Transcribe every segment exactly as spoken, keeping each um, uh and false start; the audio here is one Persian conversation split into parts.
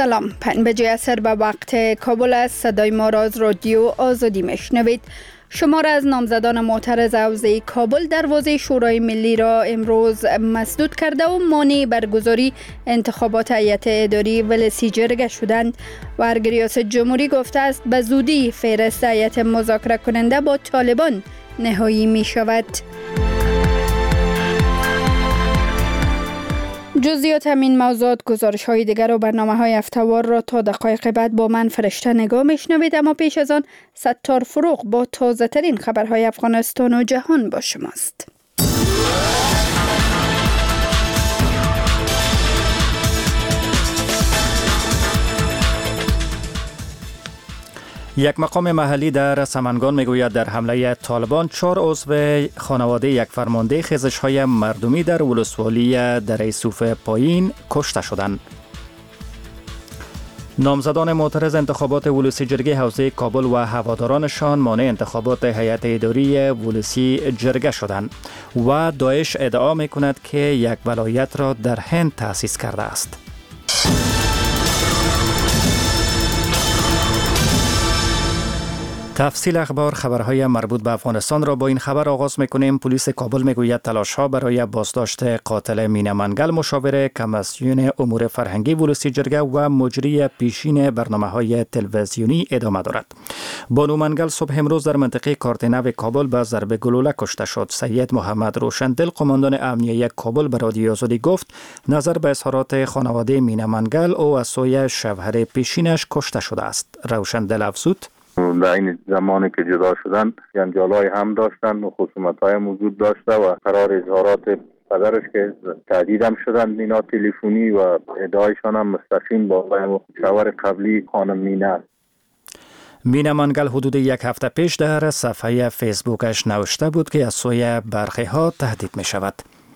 سلام، پنج بجه عصر به وقت کابل است. صدای ما را از رادیو آزادی میشنوید. شمار از نامزدان معترض حوزه کابل دروازه شورای ملی را امروز مسدود کرده و مانع برگزاری انتخابات هیئت اداری ولسی جرگه شدند. و ریاست جمهوری گفته است به زودی فهرست هیئت مذاکره کننده با طالبان نهایی می شود. جزئیات همین موضوعات، گزارش های دیگر و برنامه های هفته‌وار را تا دقایق بعد با من فرشته نگاه میشنوید. اما پیش از آن ستار فروغ با تازه ترین خبرهای افغانستان و جهان با شماست. یک مقام محلی در سمنگان میگوید در حمله طالبان چهار عضو خانواده یک فرمانده خیزش های مردمی در ولسوالی دره صوف پایین کشته شدند. نامزدان معترض انتخابات ولسی جرگه حوزه کابل و هوادارانشان مانع انتخابات هیئت اداری ولسی جرگه شدند و داعش ادعا میکند که یک ولایت را در هند تأسیس کرده است. تفصیل اخبار، خبرهای مربوط به افغانستان را با این خبر آغاز میکنیم. پلیس کابل میگوید تلاش‌ها برای بازداشت قاتل مینا منگل، مشاور کمیسیون امور فرهنگی ولسی جرگه و مجری پیشین برنامه‌های تلویزیونی ادامه دارد. بانو منگل صبح امروز در منطقه کارتنو کابل به ضرب گلوله کشته شد. سید محمد روشندل، قماندان امنیه کابل، به رادیو آزادی گفت نظر به اظهارات خانواده مینا منگل او از سوی شوهر پیشینش کشته شده است. روشندل افزود در این زمانی که جدا شدن جنجال‌های هم داشتن و خصومت‌های موجود داشته و قرار اظهارات پدرش که تهدید هم شدن اینا تلفنی و ادعایشان هم مستقیم با شوهر قبلی خانم مینا. مینا منگل حدود یک هفته پیش در صفحه فیسبوکش نوشته بود که از سوی برخی ها تهدید می شود.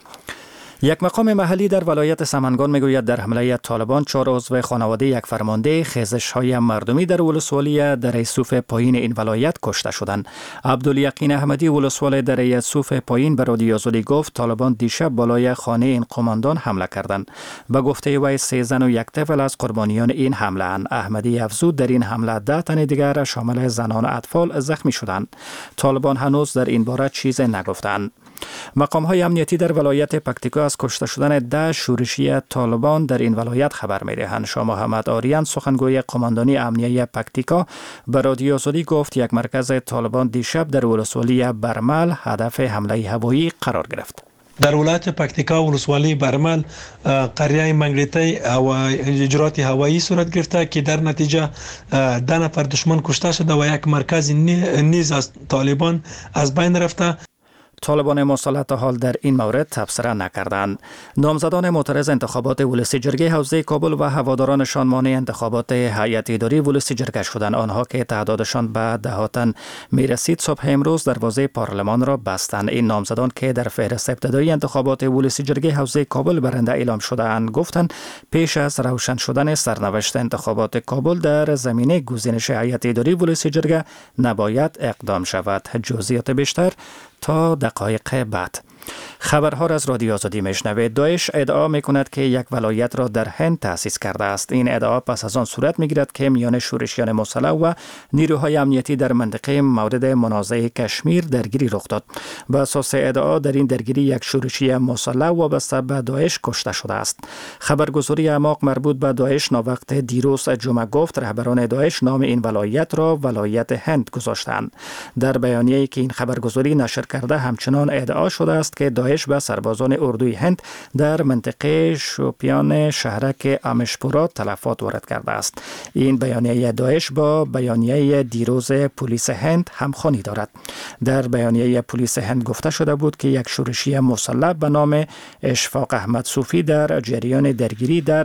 یک مقام محلی در ولایت سمنگان میگوید در حمله طالبان چهار عضو خانواده یک فرمانده خیزش های مردمی در ولسوالی دره صوف پایین این ولایت کشته شدند. عبدالیقین احمدی، ولسوال دره صوف پایین، به رادیو آزادی گفت طالبان دیشب بالای خانه این قماندان حمله کردند. به گفته وی سه زن و یک طفل از قربانیان این حمله اند. احمدی افزود در این حمله ده تن دیگر شامل زنان و اطفال زخمی شدند. طالبان هنوز در این باره چیز نگفتند. مقام های امنیتی در ولایت پکتیکا از کشته شدن ده شورشی طالبان در این ولایت خبر می دهند. شاه محمد آریان، سخنگوی قماندانی امنیه پکتیکا، به رادیو آزادی گفت یک مرکز طالبان دیشب در ولسوالی برمل هدف حمله هوایی قرار گرفت. در ولایت پکتیکا ولسوالی برمل قریه منگلیتی و اجرات هوایی صورت گرفته که در نتیجه ده نفر دشمن کشته شده و یک مرکز نیز از طالبان از بین رفته. طالبان مسلط حال در این مورد تبصره نکردند. نامزدان معترض انتخابات ولسی جرگه حوزه کابل و هوادارانشان مانع انتخابات هیئت اداری ولسی جرگه شدند. آنها که تعدادشان به دهاتن میرسید صبح امروز دروازه پارلمان را بستند. این نامزدان که در فهرست ابتدایی انتخابات ولسی جرگه حوزه کابل برنده اعلام شدهاند گفتند پیش از روشن شدن سرنوشت انتخابات کابل در زمینه گزینش هیئت اداری ولسی جرگه نباید اقدام شود. جزئیات بیشتر تا دقایق بعد. خبرها را از رادیو آزادی میشنوید. داعش ادعا میکند که یک ولایت را در هند تأسیس کرده است. این ادعا پس از آن صورت میگیرد که میان شورشیان مسلح و نیروهای امنیتی در منطقه مورد منازعه کشمیر درگیری رخ داد. بر اساس ادعا در این درگیری یک شورشی مسلح وابسته به داعش کشته شده است. خبرگزاری اعماق مربوط به داعش ناوقت دیروز جمعه گفت رهبران داعش نام این ولایت را ولایت هند گذاشتند. در بیانیه‌ای که این خبرگزاری نشر کرده همچنان ادعا شده است که داعش به سربازان اردوی هند در منطقه شوپیان شهرک امشپورا تلفات وارد کرده است. این بیانیه داعش با بیانیه دیروز پلیس هند همخوانی دارد. در بیانیه پلیس هند گفته شده بود که یک شورشی مسلح به نام اشفاق احمد صوفی در جریان درگیری در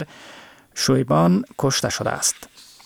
شویبان کشته شده است.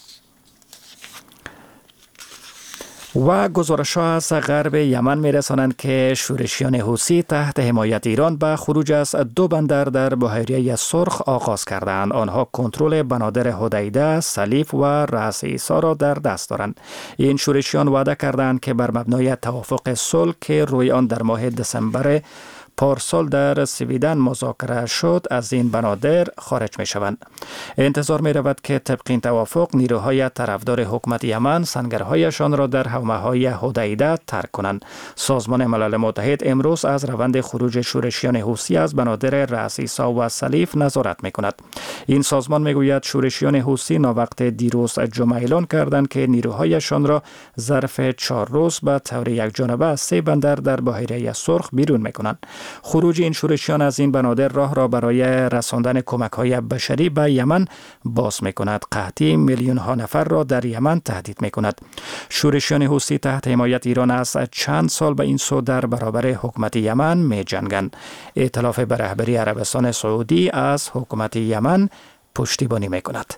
و گزارش‌ها از غرب یمن می‌رسانند که شورشیان حوثی تحت حمایت ایران به خروج از دو بندر در بحیره سرخ آغاز کردند. آنها کنترل بنادر حدیده، سلیف و رأس عیسی را در دست دارند. این شورشیان وعده کردند که بر مبنای توافق صلح که روی آن در ماه دسامبر پارسال در سویدن مذاکره شد از این بنادر خارج می شوند. انتظار می رود که طبق این توافق نیروهای طرفدار حکومت یمن سنگرهایشان را در حومه‌های حدیده ترک کنند. سازمان ملل متحد امروز از روند خروج شورشیان حوثی از بنادر رئیسا و سلیف نظارت می کند. این سازمان می گوید شورشیان حوثی ناوقت دیروز جمعه اعلان کردند که نیروهایشان را ظرف چهار روز به طور یکجانبه از سه بندر در بحیره سرخ بیرون می کنند. خروج این شورشیان از این بنادر راه را برای رساندن کمک‌های بشری به یمن باز می کند. قحطی میلیون ها نفر را در یمن تهدید می کند. شورشیان حوثی تحت حمایت ایران از چند سال به این سو در برابر حکومت یمن می جنگند. ائتلاف به رهبری عربستان سعودی از حکومت یمن پشتیبانی می کند.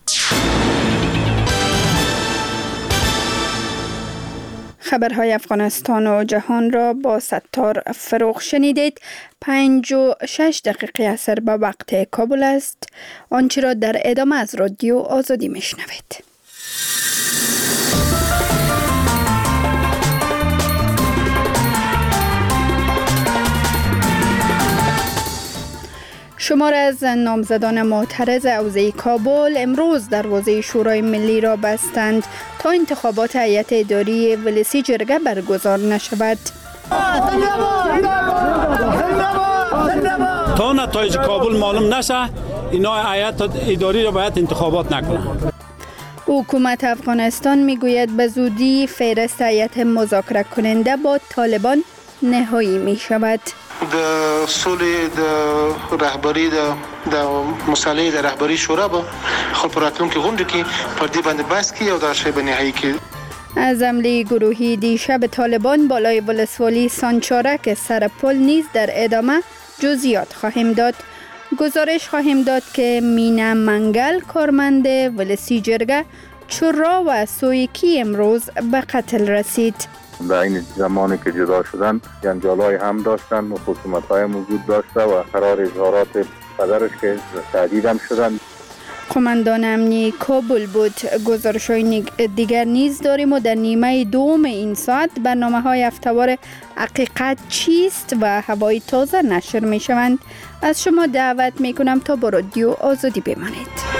خبرهای افغانستان و جهان را با ستار فروغ شنیدید. پنج و شش دقیقه اثر به وقت کابل است. آنچه را در ادامه از رادیو آزادی میشنوید. شمار از نامزدان معترض حوزه کابل امروز دروازه شورای ملی را بستند تا انتخابات هیئت اداری ولسی جرگه برگزار نشود. تا نتایج کابل معلوم نشه اینا هیئت اداری را باید انتخابات نکنند. حکومت افغانستان میگوید به زودی فهرست هیئت مذاکره کننده با طالبان نهایی می شود. د سولې د رهبری د د مسالې د رهبری شورا به خپل راتلونکي غونډه کې پر دې باندې بحث کوي او دا شی به نهایی کې. از حمله گروهی دیشب طالبان بالای ولسوالی سانچارک سر پل نیز در ادامه جزئیات خواهیم داد. گزارش خواهیم داد که مینا منگل کارمند ولسی جرگه چرا و سویکی امروز به قتل رسید. در این زمانی که جدا شدن جنجال‌های هم داشتن و خصومت‌های موجود داشته و قرار اظهارات پدرش که تهدید هم شدن. قماندان امنی کابل بود. گزارش‌های دیگر نیز داریم و در نیمه دوم این ساعت برنامه‌های هفته‌وار حقیقت چیست و هوای تازه نشر می‌شوند. از شما دعوت می‌کنم تا با رادیو آزادی بمانید.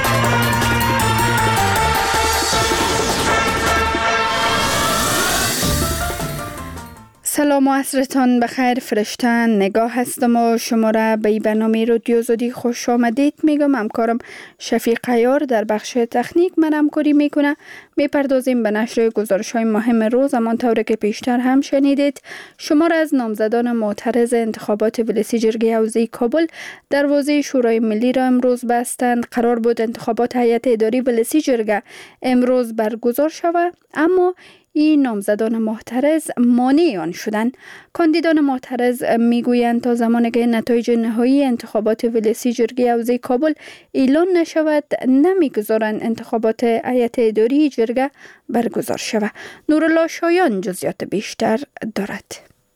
سلام و عصرتان بخیر. فرشته نگاه هستم و شما را به این برنامه رادیو آزادی خوش آمدید میگم. همکارم شفیق عیار در بخش تکنیک من همکاری میکنه. میپردازیم به نشر گزارش های مهم روز. همانطور که پیشتر هم شنیدید شمار از نامزدان معترض انتخابات ولسی جرگه حوزه کابل دروازه شورای ملی را امروز بستند. قرار بود انتخابات هیئت اداری ولسی جرگه امروز برگزار شود، اما این نامزدان معترض مانع آن شدند. کاندیدان معترض میگویند تا زمانی که نتایج نهایی انتخابات ولسی جرگه حوزه کابل اعلان نشود نمیگذارند انتخابات هیئت اداری جرگه برگزار شود. نورالله شایان جزئیات بیشتر دارد.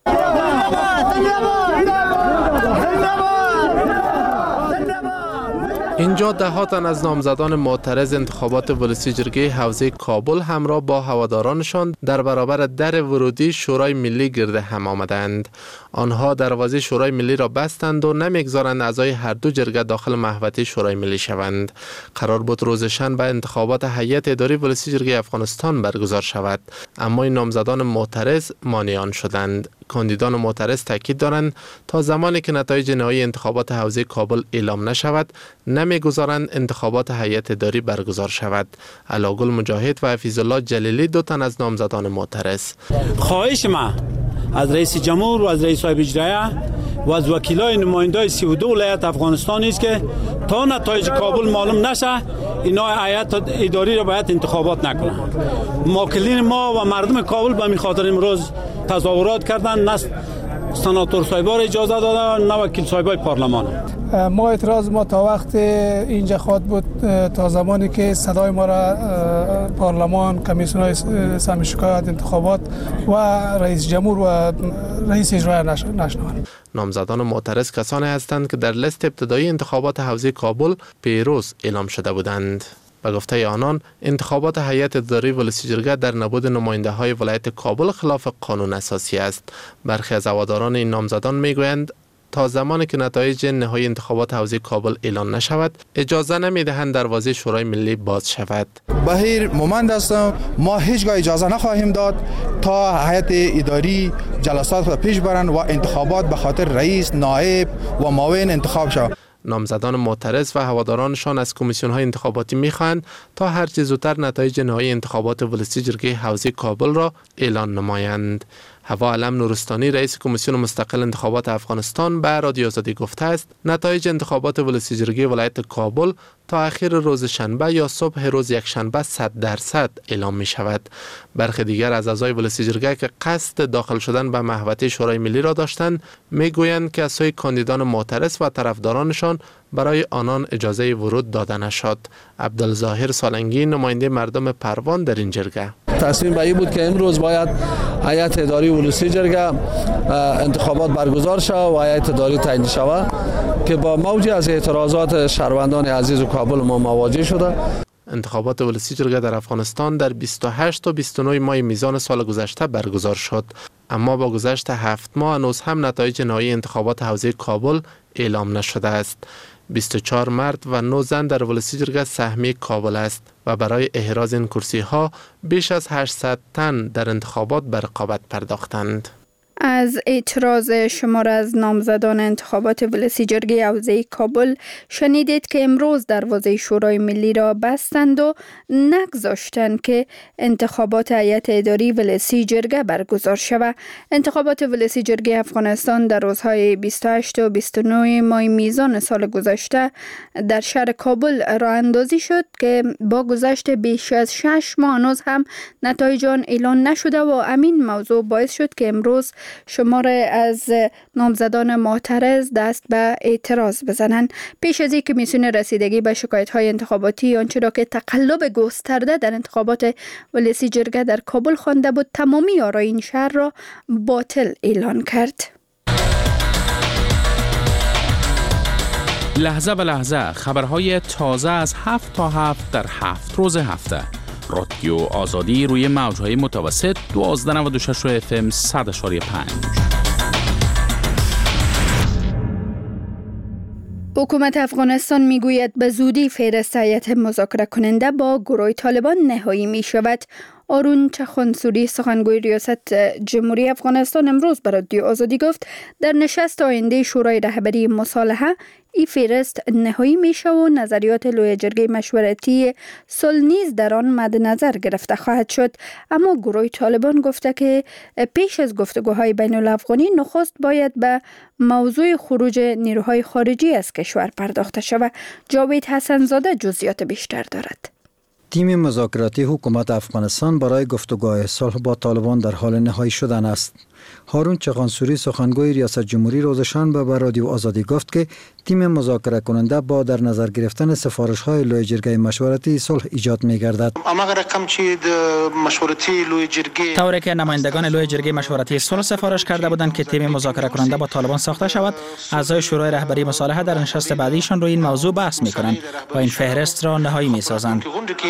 اینجا ده تن از نامزدان معترض انتخابات ولسی جرگه حوزه کابل همراه با هوادارانشان در برابر در ورودی شورای ملی گرد هم آمدند. آنها دروازه شورای ملی را بستند و نمیگذارند اعضای هر دو جرگه داخل محوطه شورای ملی شوند. قرار بود روز شنبه انتخابات هیئت اداری ولسی جرگه افغانستان برگزار شود، اما این نامزدان معترض مانع آن شدند. کاندیدان معترض تاکید دارند تا زمانی که نتایج نهایی انتخابات حوزه کابل اعلام نشود نمیگذارند انتخابات هیئت اداری برگزار شود. علاگل مجاهد و حفیظ الله جلیلی دو تن از نامزدان معترض. خواهش ما از رئیس جمهور و از رئیس صاحب اجرایی و از وکیلای نمایندای سی و دو ولایت افغانستان است که تا نتایج کابل معلوم نشه اینا هیئت اداری را باید انتخابات نکنند. موکلین ما و مردم کابل به خاطر امروز تظاهرات کردند، نه سناتور صاحبا را اجازه دادن نه وکیل صاحبای پارلمان. ما اعتراض ما تا وقت اینجا خواد بود تا زمانی که صدای ما را پارلمان، کمیسیون سهم شکایت انتخابات و رئیس جمهور و رئیس اجرایی نشنوند. نامزدان معترض کسانی هستند که در لیست ابتدایی انتخابات حوزه کابل پیروز اعلام شده بودند. به گفته آنان انتخابات هیئت اداری ولسی جرگه در نبود نماینده های ولایت کابل خلاف قانون اساسی است. برخی از هواداران این نامزدان میگویند تا زمانی که نتایج نهایی انتخابات حوزه کابل اعلان نشود اجازه نمیدهند دروازه شورای ملی باز شود. بهیر مومند هستم. ما هیچگاه اجازه نخواهیم داد تا هیئت اداری جلسات را پیش برند و انتخابات به خاطر رئیس، نایب و معاون انتخاب شود. نامزدان معترض و هوادارانشان از کمیسیون‌های انتخاباتی می‌خواهند تا هر چه زودتر نتایج نهایی انتخابات ولسی جرگه حوزه کابل را اعلان نمایند. هوا علم نورستانی رئیس کمیسیون مستقل انتخابات افغانستان به رادیو آزادی گفته است نتایج انتخابات ولسی جرگه ولایت کابل تا اخیر روز شنبه یا صبح روز یکشنبه صد درصد اعلام می شود. برخی دیگر از اعضای ولسی جرگه که قصد داخل شدن به محوطه شورای ملی را داشتند می گویند که از سوی کاندیدان معترض و طرفدارانشان برای آنان اجازه ورود داده نشد. عبدالظاهر سالنگی نماینده مردم پروان در این جرگه تصمیم به این بود که امروز باید هیئت اداری ولسی جرگه انتخابات برگزار شود و هیئت اداری تعیین شود که با موجی از اعتراضات شهروندان عزیز و کابل ما مواجه شده. انتخابات ولسی جرگه در افغانستان در بیست و هشت تا بیست و نه ماه میزان سال گذشته برگزار شد، اما با گذشت هفت ماه هنوز هم نتایج نهایی انتخابات حوزه کابل اعلام نشده است. بیست و چهار مرد و نه زن در ولسی جرگه سهمی کابل است و برای احراز این کرسی ها بیش از هشتصد تن در انتخابات به رقابت پرداختند. از اعتراض شمار از نامزدان انتخابات ولسی جرگه حوزه کابل شنیدید که امروز دروازه شورای ملی را بستند و نگذاشتند که انتخابات هیئت اداری ولسی جرگه برگزار شود. انتخابات ولسی جرگه افغانستان در روزهای بیست و هشت و بیست و نه ماه میزان سال گذشته در شهر کابل راه اندازی شد که با گذشت بیش از شش ماه هنوز هم نتایج آن اعلان نشده و همین موضوع باعث شد که امروز شمار از نامزدان معترض دست به اعتراض بزنند. پیش از این کمیسیون رسیدگی به شکایت‌های انتخاباتی آنچه را که تقلب گسترده در انتخابات ولسی جرگه در کابل خوانده بود تمامی آرای این شهر را باطل اعلان کرد. لحظه به لحظه خبرهای تازه از هفت تا هفت در هفت روز هفته. رادیو آزادی روی موجهای متوسط دوازده نود و شش اف ام صد و پنج. حکومت افغانستان میگوید به زودی فهرست هیئت مذاکره کننده با گروه طالبان نهایی می شود. آرون چخانسوری سخنگوی ریاست جمهوری افغانستان امروز به رادیو آزادی گفت در نشست آینده شورای رهبری مصالحه این فهرست نهایی میشه و نظریات لوی جرگه مشورتی صلح نیز در آن مد نظر گرفته خواهد شد. اما گروه طالبان گفته که پیش از گفتگوهای بین الافغانی نخست باید به موضوع خروج نیروهای خارجی از کشور پرداخته شود. جاوید حسن زاده جزئیات بیشتر دارد. تیم مذاکراتی حکومت افغانستان برای گفتگوهای صلح با طالبان در حال نهایی شدن است. هارون چخانسوری سخنگوی ریاست جمهوری روز شنبه به رادیو آزادی گفت که تیم مذاکره کننده با در نظر گرفتن سفارش‌های لوی جرگه مشورتی صلح ایجاد می‌گردد. اما رقم چې د مشورتی لوی جرگه طوری که نمایندگان لوی جرگه مشورتی صلح سفارش کرده بودند که تیم مذاکره کننده با طالبان ساخته شود، اعضای شورای رهبری مصالحه در نشست بعدیشان روی این موضوع بحث می‌کنند و این فهرست را نهایی می‌سازند.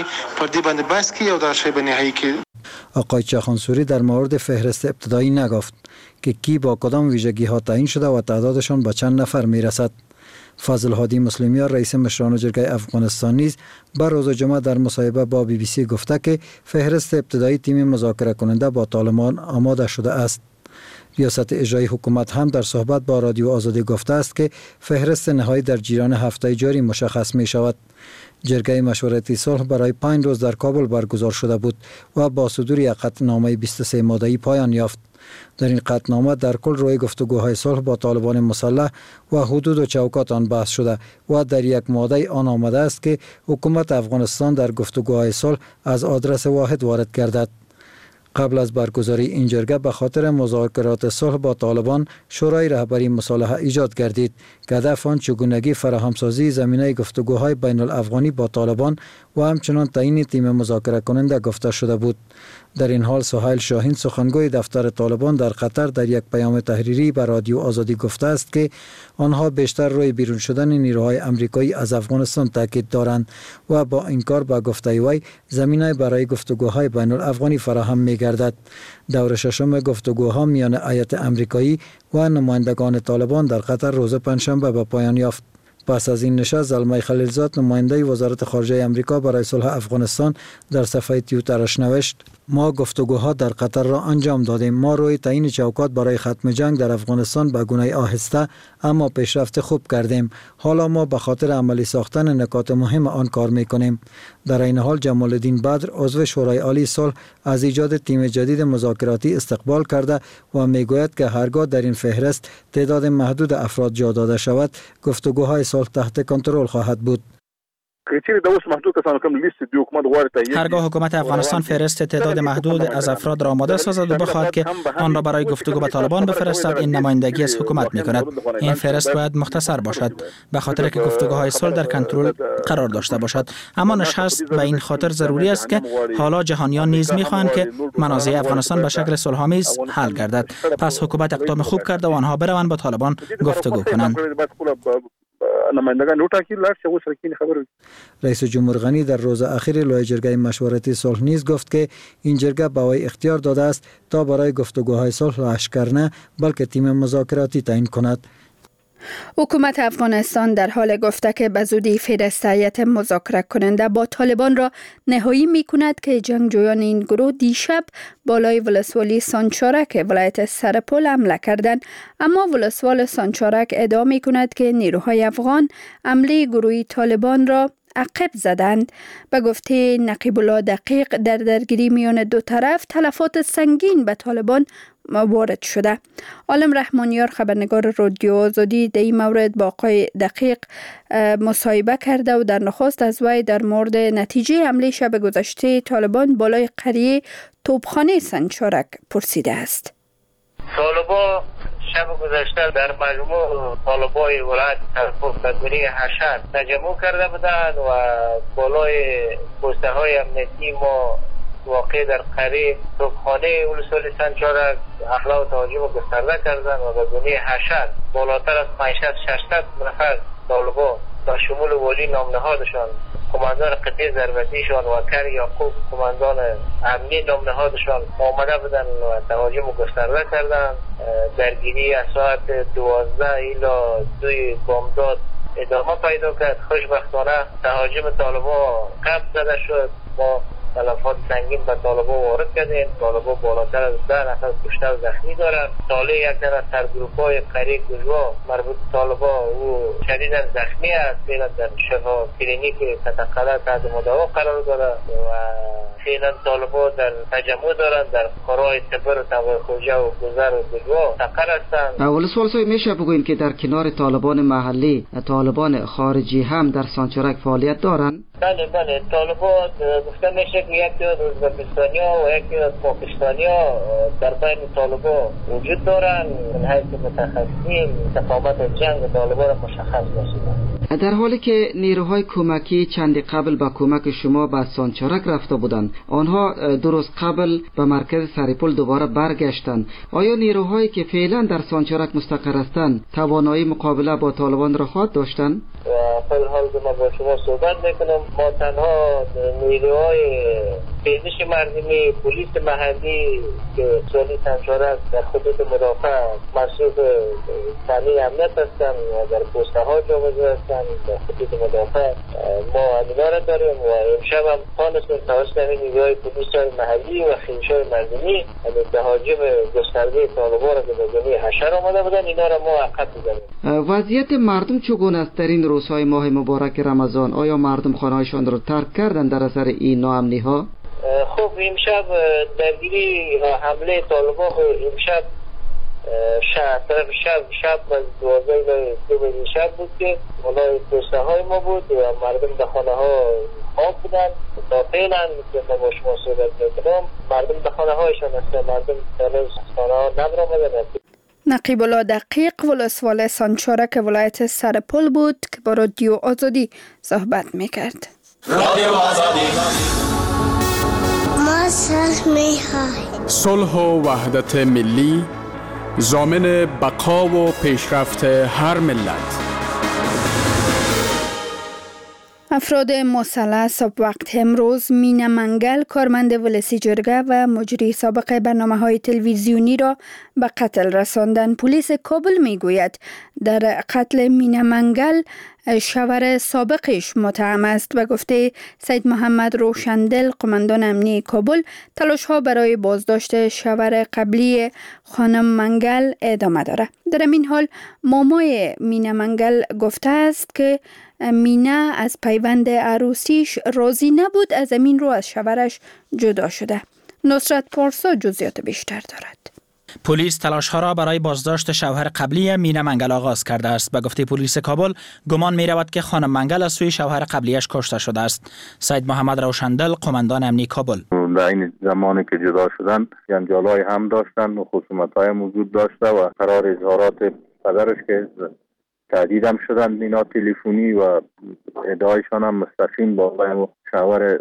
آقای چخانسوری در مورد فهرست ابتدایی نگفت که کی با کدام ویژگی ها تعیین شده و تعدادشان به چند نفر میرسد. فضل هادی مسلمیار رئیس مشران جرگه افغانستان نیز بر روز جمعه در مصاحبه با بی بی سی گفته که فهرست ابتدایی تیم مذاکره کننده با طالبان آماده شده است. ریاست اجرایی حکومت هم در صحبت با رادیو آزادی گفته است که فهرست نهایی در جریان هفته جاری مشخص می شود. جرگه مشورتی صلح برای پنج روز در کابل برگزار شده بود و با صدور یک قطعنامه بیست و سه ماده‌ای پایان یافت. در این قطعنامه در کل روی گفتگوهای صلح با طالبان مسلح و حدود و چوکات آن بحث شده و در یک ماده آن آمده است که حکومت افغانستان در گفتگوهای صلح از آدرس واحد وارد گردد. قبل از برگزاری این جرگه به خاطر مذاکرات صلح با طالبان شورای رهبری مصالحه ایجاد گردید که هدف آن چگونگی فراهمسازی زمینه گفتگوهای بین الافغانی با طالبان و همچنان تعیین تیم مذاکره کننده گفته شده بود. در این حال سهیل شاهین سخنگوی دفتر طالبان در قطر در یک پیام تحریری به رادیو آزادی گفته است که آنها بیشتر روی بیرون شدن نیروهای امریکایی از افغانستان تاکید دارند و با این کار به گفته وی زمینه برای گفتگوهای بین الافغانی فراهم می گردد. دور ششم گفتگوها میان هیئت امریکایی و نمایندگان طالبان در قطر روز پنجشنبه به پایان یافت. پس از این نشست زلمه خلیلزاد نماینده وزارت خارجه امریکا برای صلح افغانستان در صفحه توییترش نوشت: ما گفتگوها در قطر را انجام دادیم. ما روی تعیین چوکات برای ختم جنگ در افغانستان به گونه آهسته اما پیشرفت خوب کردیم. حالا ما به خاطر عملی ساختن نکات مهم آن کار میکنیم. در این حال جمال الدین بدر عضو شورای عالی صلح از ایجاد تیم جدید مذاکراتی استقبال کرده و میگوید که هرگاه در این فهرست تعداد محدود افراد جا داده شود گفتگوهای صلح تحت کنترل خواهد بود. هرگاه حکومت افغانستان فهرست تعداد محدود از افراد را آماده سازد و بخواهد که آن را برای گفتگو با طالبان بفرستد، این نمایندگی از حکومت می‌کند. این فهرست باید مختصر باشد به خاطر که گفتگوهای صلح در کنترل قرار داشته باشد. اما نشست به این خاطر ضروری است که حالا جهانیان نیز می‌خواهند که منازع افغانستان به شکل صلح‌آمیز حل گردد. پس حکومت اقدام خوب کرده و آنها بروند با طالبان گفتگو کنند. رئیس جمهور غنی در روز اخیر لوی جرگه مشورتی صلح نیز گفت که این جرگه به وی اختیار داده است تا برای گفتگوهای صلح لشکر نه بلکه تیم مذاکراتی تعیین کند. حکومت افغانستان در حال گفته که به زودی فهرست هیئت مذاکره کننده با طالبان را نهایی می کند که جنگجویان این گروه دیشب بالای ولسوالی سانچارک ولایت سرپل حمله کردند، اما ولسوال سانچارک ادعا می کند که نیروهای افغان حمله گروهی طالبان را عقب زدند. به گفته نقیب الله دقیق در درگیری میان دو طرف تلفات سنگین به طالبان وارد شده. عالم رحمانیار خبرنگار رادیو آزادی در این مورد با آقای دقیق مصاحبه کرده و در نخست از وی در مورد نتیجه حمله شب گذشته طالبان بالای قریه توپخانه سنچارک پرسیده است. طالبان شب گذشته در مجموع طالبای ولایت سرپل تدبیری حشر تجمع کرده بودند و بالای پوسته های امنیتی ما واقع در قریه توپخانه ولسوالی سنچارک حمله و تهاجم گسترده کردند و به گونه حشر بالاتر از پانصد ششصد نفر طالبان با شمول والی نامنهادشان، کماندان قطعه ضربتیشان و کر یعقوب کماندان امنی نامنهادشان آمده بودند و تهاجم گسترده کردند. درگیری از ساعت دوازده الی دوی بامداد ادامه پیدا کرد. خوشبختانه تهاجم طالبان کم زده شد. ما تلفات سنگین به طالبان وارد کردیم. طالبان بالاتر از ده نفر کشته و زخمی دارند. ساله یک تن از سرگروپ‌های قریه گوجوا مربوط طالبان او شدیداً زخمی است. فعلا در شفا کلینیک تتقلا تحت مداوا قرار دارد و فعلا طالبان در تجمع دارند در قرای تبر و تبر خوجه و گذر و گوجوا تقر هستند. ولسوال صاحب میشه بگوین که در کنار طالبان محلی طالبان خارجی هم در سانچارک فعالیت دارند؟ بله بله، طالبان گفته میشه که یکی از ازبکستانیا و یکی از پاکستانیا در بین طالبان وجود دارند. من حیث متخصصین تفاوت جنگ طالبان را مشخص نشده. در حالی که نیروهای کمکی چندی قبل با کمک شما به سانچارک رفته بودند، آنها دو روز قبل به مرکز سرپل دوباره برگشتند. آیا نیروهایی که فعلا در سانچارک مستقر هستند توانایی مقابله با طالبان را خواهد داشتند؟ و خیلی حال که ما با شما صحبت میکنم، ما تنها نیروهای پیزش مردمی، پلیس محلی که سالی سانچارک در خطوط مدافع مسئول تامین امنیت هستند و در پوسته ها جابجا هستند در خطوط مدافع، ما امینا را داریم و امشب هم خانستون توسط همین نیروهای پلیس های محلی و خیش های مردمی تهاجم گسترده طالبان را که به جمعی حشر آمده بودن اینا را ما عقب بزنیم. وضعیت مردم چگونه است در این روزهای ماه مبارک رمضان؟ آیا مردم خانه‌هایشان را ترک کردند در اثر این ناامنی ها؟ خب امشب درگیری و حمله طالبان امشب شب طرف شب شب از دوازده الی دو بجه شب بود که بالای پوسته های ما بود و مردم به خانه ها خواب بودن. تا فعلا که ما با شما صحبت میکنم مردم به خانه هایشان هستن، مردم در خانه ها نبرآمدن. نقیب الله دقیق ولسوال سانچارک ولایت سرپل بود که با رادیو آزادی صحبت میکرد. رادیو آزادی صلح و وحدت ملی ضامن بقا و پیشرفت هر ملت. افراد مسلح صبح وقت امروز مینا منگل کارمند ولسی جرگه و مجری سابق برنامه‌های تلویزیونی را به قتل رساندند. پلیس کابل میگوید در قتل مینا منگل شوهر سابقش متهم است و گفته سید محمد روشندل قماندان امنیه کابل تلاش ها برای بازداشت شوهر قبلی خانم منگل ادامه داره. در این حال مامای مینا منگل گفته است که مینا از پیوند عروسیش راضی نبود، از امین رو از شوهرش جدا شده. نصرت پارسا جزئیات بیشتر دارد. پلیس تلاش‌ها را برای بازداشت شوهر قبلی مینا منگل آغاز کرده است. به گفته پلیس کابل گمان می‌رود که خانم منگل از سوی شوهر قبلیش کشته شده است. سید محمد روشندل قماندان امنیه کابل: در این زمانی که جدا شدن جنجال‌های هم داشتن و خصومت‌های وجود داشته و قرار اظهارات پدرش که تهدید هم شدن اینا تلفنی و ادعایشان هم مستقیم با شوهر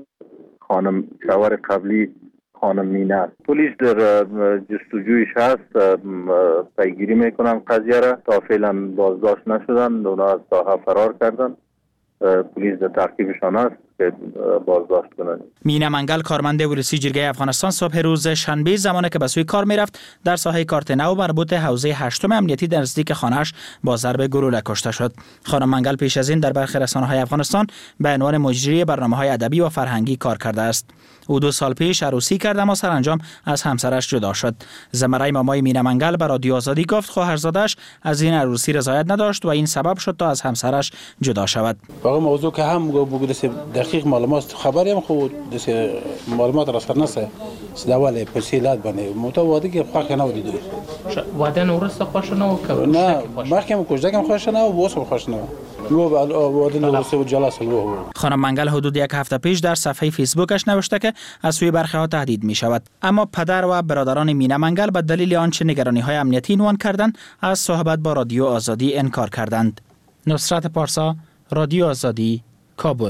خانم شوهر قبلی خانم مینا. پلیس در جستجویش هست، پیگیری میکنن قضیه را. تا فعلا بازداشت نشدن، اونا از ساحه فرار کردن. پلیس در تعقیبشان است که بازداشت کنند. مینا منگل کارمند ولسی جرگه افغانستان صبح روز شنبه زمانی که به سوی کار میرفت در ساحه کارت نو مربوط حوزه هشتم امنیتی در نزدیک خانه‌اش با ضرب گلوله کشته شد. خانم منگل پیش از این در برخی رسانه‌های افغانستان به عنوان مجری برنامه‌های ادبی و فرهنگی کار کرده است. او دو سال پیش عروسی کرد اما سرانجام از همسرش جدا شد. زمرای مامای مینا منگل به رادیو آزادی گفت خواهرزادش از این عروسی رضایت نداشت و این سبب شد تا از همسرش جدا شود. واقعا موضوع که هم بگو دقیق معلومات خبری هم خود دست معلومات را سر نسه سداوله پسیلات بنه متوادی که خواهد نو دیدو واده نورست خوش نو که نه مخکم کجدکم خوش نو بوسم خوش نو واده نورست و جلس الو. خانم منگل حدود یک هفته پیش در صفحه فیسبوکش نوشته که از سوی برخی ها تهدید می شود، اما پدر و برادران مینا منگل به دلیل آنچه نگرانی های امنیتی عنوان کردند از صحبت با رادیو آزادی انکار کردند. نصرت پارسا، رادیو آزادی، کابل.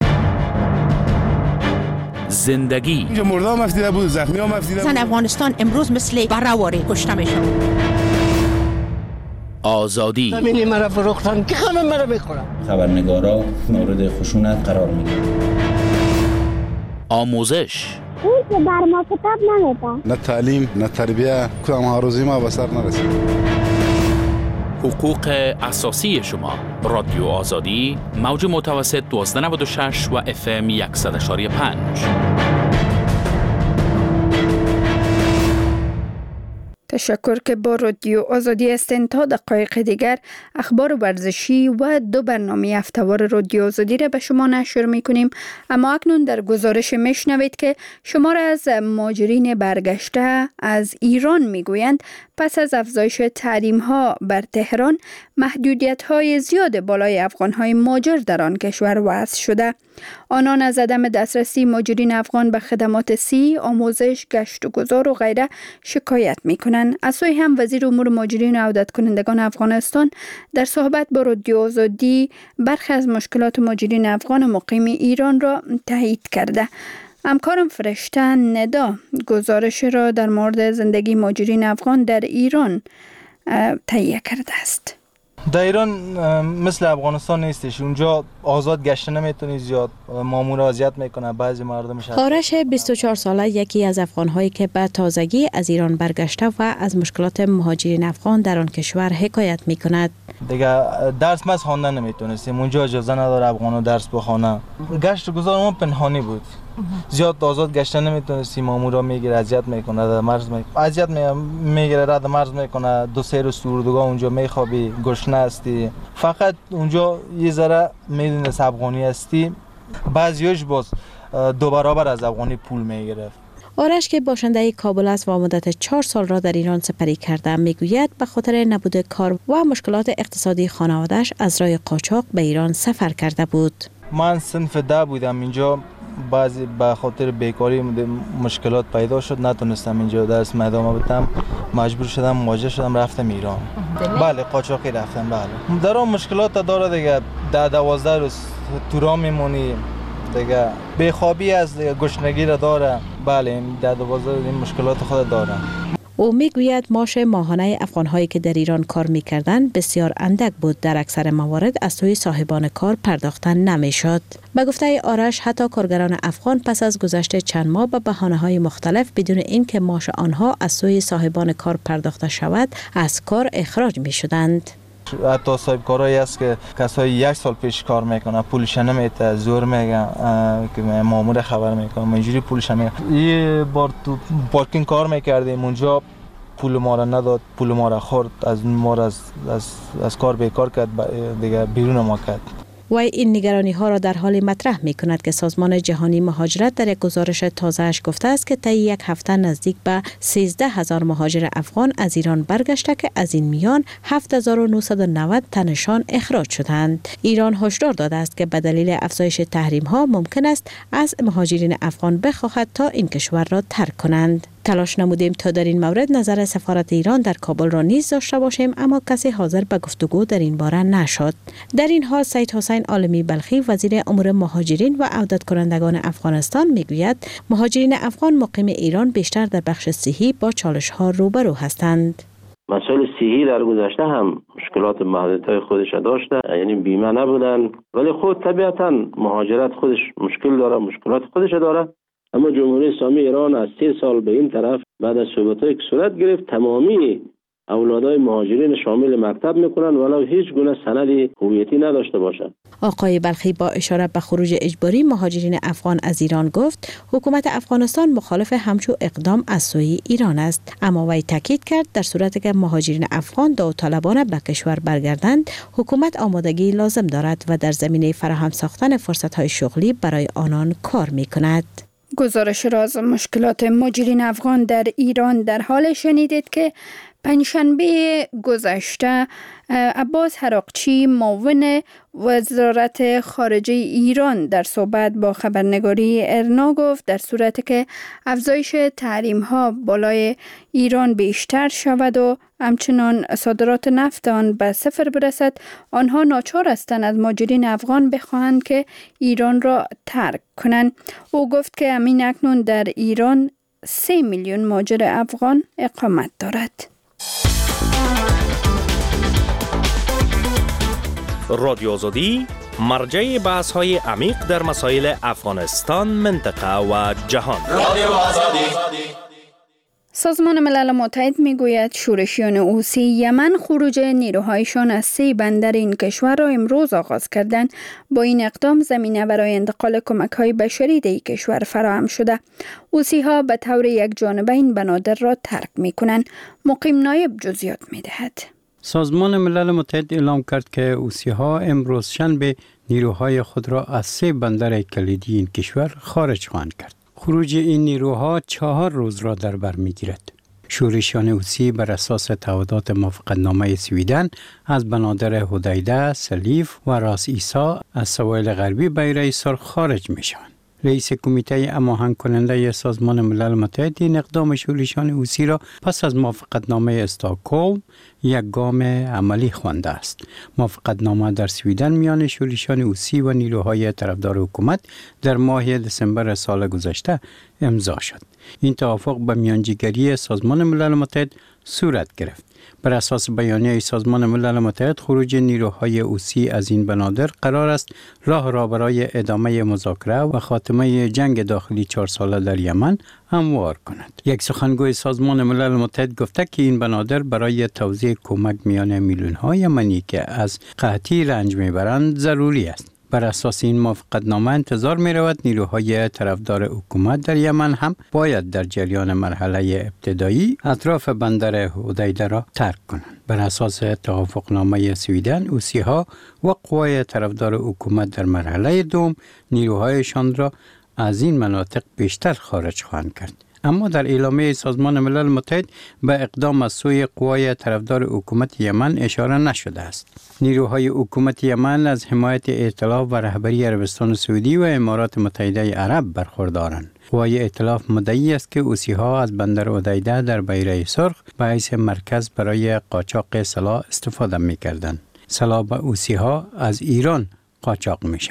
زندگی اینجا مردا مفیده بود، زخمی ها مفیده بود. زن افغانستان امروز مثل برهواری کشته میشه. آزادی همینی مرا فروختن که همه مرا میخورن. خبرنگارا مورد خشونت قرار میگیرن. آموزش اون که بر ما کتاب نمیدن. نه تعلیم نه تربیه، کدام هاروزی ما به سر نرسید. حقوق اساسی شما. رادیو آزادی، موج متوسط دوازده نود و شش و اف ام صد و پنج. تشکر که با رادیو آزادی هستین. تا دقایق دیگر اخبار ورزشی و دو برنامه هفته‌وار رادیو آزادی را به شما نشر می‌کنیم. اما اکنون در گزارش میشنوید که شمار از مهاجرین برگشته از ایران میگویند پس از افزایش تحریم‌ها بر تهران محدودیت‌های زیاد بالای افغان‌های مهاجر در آن کشور وضع شده. آنان از عدم دسترسی مهاجرین افغان به خدمات صحی، آموزش، گشت و گذار و غیره شکایت می‌کنند. از سوی هم وزیر امور مهاجرین و عودت کنندگان افغانستان در صحبت با رادیو آزادی برخی از مشکلات مهاجرین افغان مقیم ایران را تایید کرده. همکارم فرشته ندا گزارش را در مورد زندگی مهاجرین افغان در ایران تهیه کرده است. در ایران مثل افغانستان نیستش، اونجا آزاد گشت نمیتونی، زیاد مامور اذیت میکنه بعضی مردمش. آرش بیست و چهار ساله یکی از افغان‌هایی که به تازگی از ایران برگشته و از مشکلات مهاجرین افغان در آن کشور حکایت میکند. دیگه درس مس خواندن نمیتونستیم، اونجا اجازه نداره افغانو درس بخونه. گشت گذار ما پنهانی بود، زیاد آزاد گشتن نمیتونستیم، مامورا میگیره اذیت میکنه، در مرز میگیره اذیت میگیره، رد مرز میکنه، دو سه روز اردوگاه اونجا میخوابی، گشنه هستی، فقط اونجا یه ذره میدونی افغانی هستی، بعضیش باز دو برابر از افغانی پول میگرفت. آرش که باشنده کابل است و مدت چهار سال را در ایران سپری کرده میگوید به خاطر نبود کار و مشکلات اقتصادی خانواده‌اش از راه قاچاق به ایران سفر کرده بود. من صنف ده بودم اینجا، بعضی به خاطر بیکاری مشکلات پیدا شد، نتونستم اینجا درس ادامه بدم، مجبور شدم مهاجر شدم رفتم ایران. بله قاچاقی رفتم. بله در اون مشکلات داره دیگه، ده دوازده روز تو راه میمونی، دیگه بیخوابی از گشنگی را داره. بله این در بازار این مشکلات خود داره. او میگوید معاش ماهانه افغان‌هایی که در ایران کار می‌کردند بسیار اندک بود. در اکثر موارد از سوی صاحبان کار پرداختن نمی‌شد. به گفته آرش حتی کارگران افغان پس از گذشت چند ماه به بهانه‌های مختلف بدون اینکه معاش آنها از سوی صاحبان کار پرداخته شود از کار اخراج می‌شدند. حتی صاحب کارهایی است که کسایی یک سال پیش کار میکنه پولش نمیده، زور میگه که مامور خبر میکنه اینجوری پولش نمیده. یه بار تو پارکینگ کار میکردیم اونجا پول ما را نداد، پول ما را خورد، از ما را از, از, از کار بیکار کرد، دیگه بیرون ما کرد. وی این نگرانی ها را در حال مطرح می کند که سازمان جهانی مهاجرت در یک گزارش تازه‌اش گفته است که طی یک هفته نزدیک به سیزده هزار مهاجر افغان از ایران برگشته که از این میان هفت هزار و نهصد و نود تنشان اخراج شدند. ایران هشدار داده است که به دلیل افزایش تحریم ها ممکن است از مهاجرین افغان بخواهد تا این کشور را ترک کنند. تلاش نمودیم تا در این مورد نظر سفارت ایران در کابل را نیز داشته باشیم اما کسی حاضر به گفتگو در این باره نشد. در این حال سید حسین عالمی بلخی وزیر امور مهاجرین و عودت کنندگان افغانستان میگوید مهاجرین افغان مقیم ایران بیشتر در بخش صحی با چالش ها روبرو هستند. مسائل صحی در گذشته هم مشکلات محدودیت‌های خودش داشته، یعنی بیمه نبودن، ولی خود طبیعتاً مهاجرت خودش مشکل داره، مشکلات خودش داره. اما جمهوری اسلامی ایران از سه سال به این طرف بعد از صحبت‌هایی که صورت گرفت تمامی اولادای مهاجرین شامل مکتب میکنن ولو هیچ گونه سند هویتی نداشته باشند. آقای بلخی با اشاره به خروج اجباری مهاجرین افغان از ایران گفت حکومت افغانستان مخالف همچو اقدام از سوی ایران است، اما وی تاکید کرد در صورتی که مهاجرین افغان داوطلبانه به کشور برگردند حکومت آمادگی لازم دارد و در زمینه فراهم ساختن فرصت‌های شغلی برای آنان کار می‌کند. گزارش را از مشکلات مهاجرین افغان در ایران در حال شنیدید که پنجشنبه گذشته عباس حراقچی معاون وزارت خارجه ایران در صحبت با خبرنگاری ارنا گفت در صورتی که افزایش تحریم ها بالای ایران بیشتر شود و همچنان صادرات نفت آن به صفر برسد آنها ناچار هستند از مهاجرین افغان بخواهند که ایران را ترک کنند. او گفت که همین اکنون در ایران سه میلیون مهاجر افغان اقامت دارد. رادیو آزادی مرجع بحث های عمیق در مسائل افغانستان، منطقه و جهان. رادیو آزادی. سازمان ملل متحد میگوید شورشیان حوثی یمن خروج نیروهایشان از سه بندر این کشور را امروز آغاز کردند. با این اقدام زمینه برای انتقال کمک‌های بشری در این کشور فراهم شده. حوثی‌ها به طور یک جانبه این بنادر را ترک می‌کنند. مقیم نایب جزئیات می‌دهد. سازمان ملل متحد اعلام کرد که حوثی‌ها امروز شنبه نیروهای خود را از سه بندر کلیدی این کشور خارج خواهند کرد. خروج این نیروها چهار روز را در بر می‌گیرد. شورشیان حوثی بر اساس تعهدات موافقتنامه سویدن از بنادر حدیده، سلیف و راس عیسی از سواحل غربی بحیره سرخ خارج می‌شوند. رئیس کمیته هماهنگ کننده سازمان ملل متحد این اقدام شورشیان حوثی را پس از موافقتنامه استکهلم یک گام عملی خوانده است. موافقتنامه در سویدن میان شورشیان حوثی و نیروهای طرفدار حکومت در ماه دسامبر سال گذشته امضا شد. این توافق به میانجیگری سازمان ملل متحد صورت گرفت. بر اساس بیانیه سازمان ملل متحد خروج نیروهای حوثی از این بنادر قرار است راه را برای ادامه مذاکره و خاتمه جنگ داخلی چهار ساله در یمن هموار کند. یک سخنگوی سازمان ملل متحد گفته که این بنادر برای توزیع کمک میان میلیون‌ها یمنی که از قحطی رنج میبرند ضروری است. بر اساس این موافقتنامه انتظار می رود نیروهای طرفدار حکومت در یمن هم باید در جریان مرحله ابتدایی اطراف بندر حدیده را ترک کنند. بر اساس توافقنامه سویدن، حوثی‌ها و قوای طرفدار حکومت در مرحله دوم نیروهایشان را از این مناطق بیشتر خارج خواهند کرد. اما در اعلامیه سازمان ملل متحد به اقدام از سوی قوای طرفدار حکومت یمن اشاره نشده است. نیروهای حکومت یمن از حمایت ائتلاف و رهبری عربستان سعودی و امارات متحده عرب برخوردارند. قوای ائتلاف مدعی است که حوثی‌ها از بندر حدیده در بحیره سرخ به حیث مرکز برای قاچاق سلاح استفاده می‌کردند. سلاح به حوثی‌ها از ایران قاچاق می‌شود.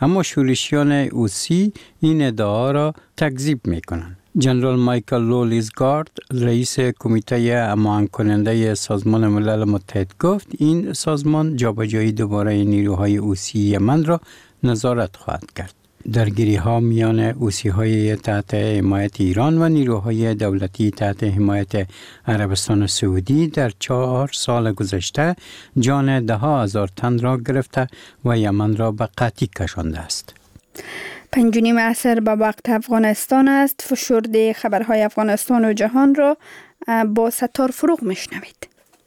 اما شورشیان اوسی این ادعا را تکذیب میکنند. جنرال مایکل لولیزگارد رئیس کمیته امان کننده سازمان ملل متحد گفت این سازمان جابجایی دوباره نیروهای اوسی یمن را نظارت خواهد کرد. درگیری ها میان اوسی های تحت حمایت ایران و نیروهای دولتی تحت حمایت عربستان سعودی در چهار سال گذشته جان ده ها هزار تن را گرفته و یمن را به قحطی کشانده است. پنج و نیم عصر به وقت افغانستان است. فشرده خبرهای افغانستان و جهان را با ستار فروغ میشنوید.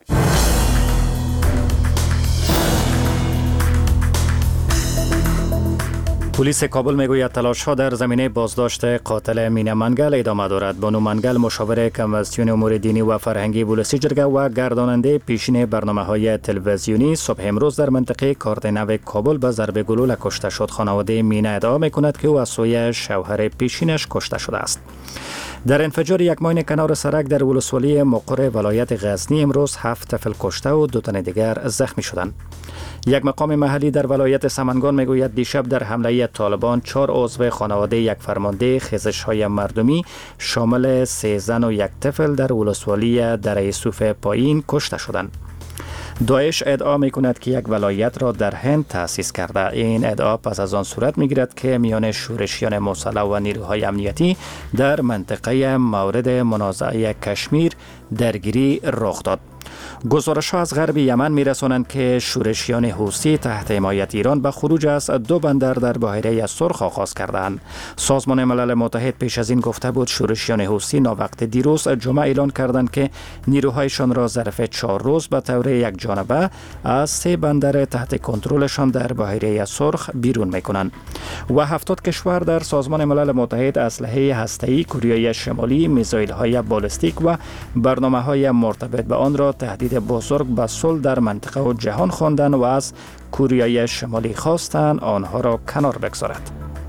پلیس کابل میگوید تلاش‌ها در زمینه بازداشت قاتل مینا منگل ادامه دارد. بانو منگل مشاور کمیسیون امور دینی و فرهنگی ولسی جرگه و گرداننده پیشین برنامه‌های تلویزیونی صبح امروز در منطقه کاردنو کابل به ضرب گلوله کشته شد. خانواده مینا ادعا میکند که او از سوی شوهر پیشینش کشته شده است. در انفجار یک ماین کنار سرک در ولسوالی مقر ولایت غزنی امروز هفت طفل کشته و دو تن دیگر زخمی شدند. یک مقام محلی در ولایت سمنگان میگوید دیشب در حمله طالبان چهار عضو خانواده یک فرمانده خیزش‌های مردمی شامل سه زن و یک طفل در ولسوالی دره یوسف پایین کشته شدند. داعش ادعا می کند که یک ولایت را در هند تأسیس کرده. این ادعا پس از آن صورت می گیرد که میان شورشیان مسلح و نیروهای امنیتی در منطقه مورد منازعه کشمیر درگیری رخ داد. گزارش‌ها از غرب یمن می‌رسانند که شورشیان حوثی تحت حمایت ایران به خروج از دو بندر در بحیره سرخ آغاز کردند. سازمان ملل متحد پیش از این گفته بود شورشیان حوثی ناوقت دیروز جمعه اعلان کردند که نیروهایشان را ظرف چهار روز به طور یک جانبه از سه بندر تحت کنترلشان در بحیره سرخ بیرون می‌کنند. و هفتاد کشور در سازمان ملل متحد اسلحه هسته‌ای کره شمالی، میزایل‌های بالستیک و برنامه‌های مرتبط به آن را تهدید بزرگ به صلح در منطقه و جهان خواندند و از کره شمالی خواستند آنها را کنار بگذارد.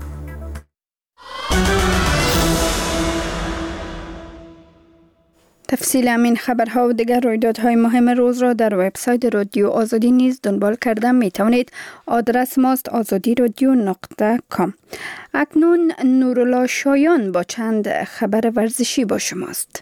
تفصیل همین خبرها و دیگر رویدادهای مهم روز را در وبسایت رادیو آزادی نیز دنبال کرده می توانید. آدرس ماست آزادی رادیو نقطه کام. اکنون نورالله شایان با چند خبر ورزشی با شماست.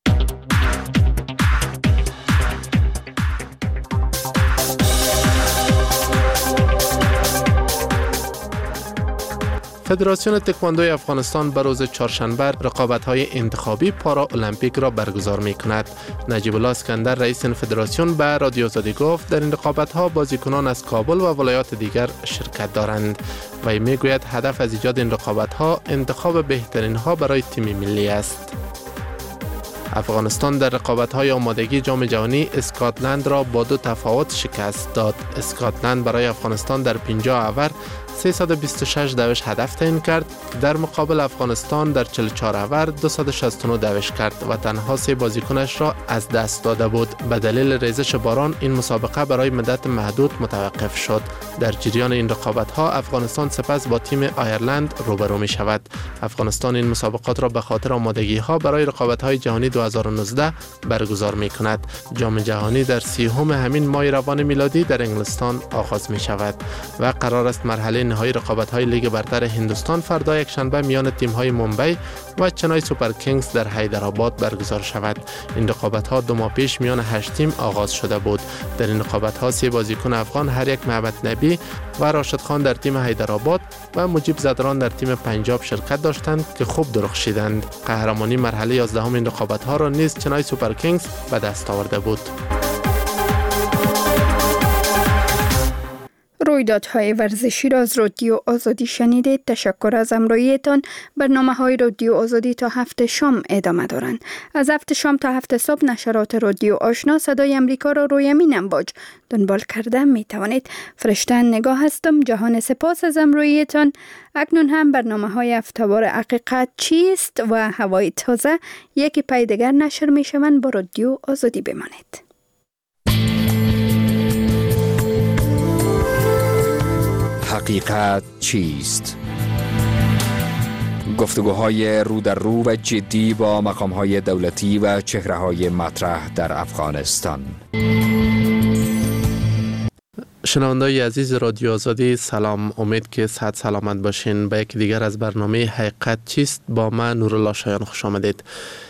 فدراسیون تکواندوی افغانستان به روز چهارشنبه رقابت‌های انتخابی پارا المپیک را برگزار می‌کند. نجیب الله اسکندر رئیس فدراسیون به رادیو آزادی گفت در این رقابت‌ها بازیکنان از کابل و ولایات دیگر شرکت دارند. وی می‌گوید هدف از ایجاد این رقابت‌ها انتخاب بهترین‌ها برای تیم ملی است. افغانستان در رقابت‌های آمادگی جام جهانی اسکاتلند را با دو تفاوت شکست داد. اسکاتلند برای افغانستان در پنجاه اوور سیصد و بیست و شش دوش هدف تعیین کرد، در مقابل افغانستان در چهل و چهار اوور دویست و شصت و نه دوش کرد و تنها سه بازیکنش را از دست داده بود. به دلیل ریزش باران این مسابقه برای مدت محدود متوقف شد. در جریان این رقابت‌ها افغانستان سپس با تیم آیرلند روبرو می شود. افغانستان این مسابقات را به خاطر آمادگی‌ها برای رقابت‌های جهانی دو هزار و نوزده برگزار می کند. جام جهانی در سیوم همین ماه روان میلادی در انگلستان آغاز می شود و قرار است مرحله نهایی رقابت‌های لیگ برتر هندوستان فردا یک شنبه میان تیم‌های ممبئی و چنای سوپر کینگز در حیدرآباد برگزار شود. این رقابت‌ها دو ماه پیش میان هشت تیم آغاز شده بود. در این رقابت‌ها سه بازیکن افغان، هر یک محمد نبی و راشد خان در تیم حیدرآباد و مجیب زدران در تیم پنجاب شرکت داشتند که خوب درخشیدند. قهرمانی مرحله یازدهم این رقابت‌ها را نیز چنای سوپر کینگز به دست آورده بود. رویدادهای ورزشی را از رادیو آزادی شنیدید. تشکر از همراهیتان. برنامه‌های رادیو آزادی تا هفت شام ادامه دارند. از هفت شام تا هفت صبح نشرات رادیو آشنا صدای امریکا را روی امین امواج دنبال کرده می توانید. فرشته نگاه هستم. جهان سپاس از همراهیتان. اکنون هم برنامه‌های هفته‌وار حقیقت چیست و هوای تازه یکی پای دیگر نشر می شوند. با رادیو آزادی بمانید. حقیقت چیست؟ گفتگوهای رو در رو و جدی با مقام‌های دولتی و چهره‌های مطرح در افغانستان. شنونده‌های عزیز رادیو آزادی سلام، امید که صحت سلامت باشین. به یکی دیگر از برنامه حقیقت چیست با من نورالله شایان خوش آمدید.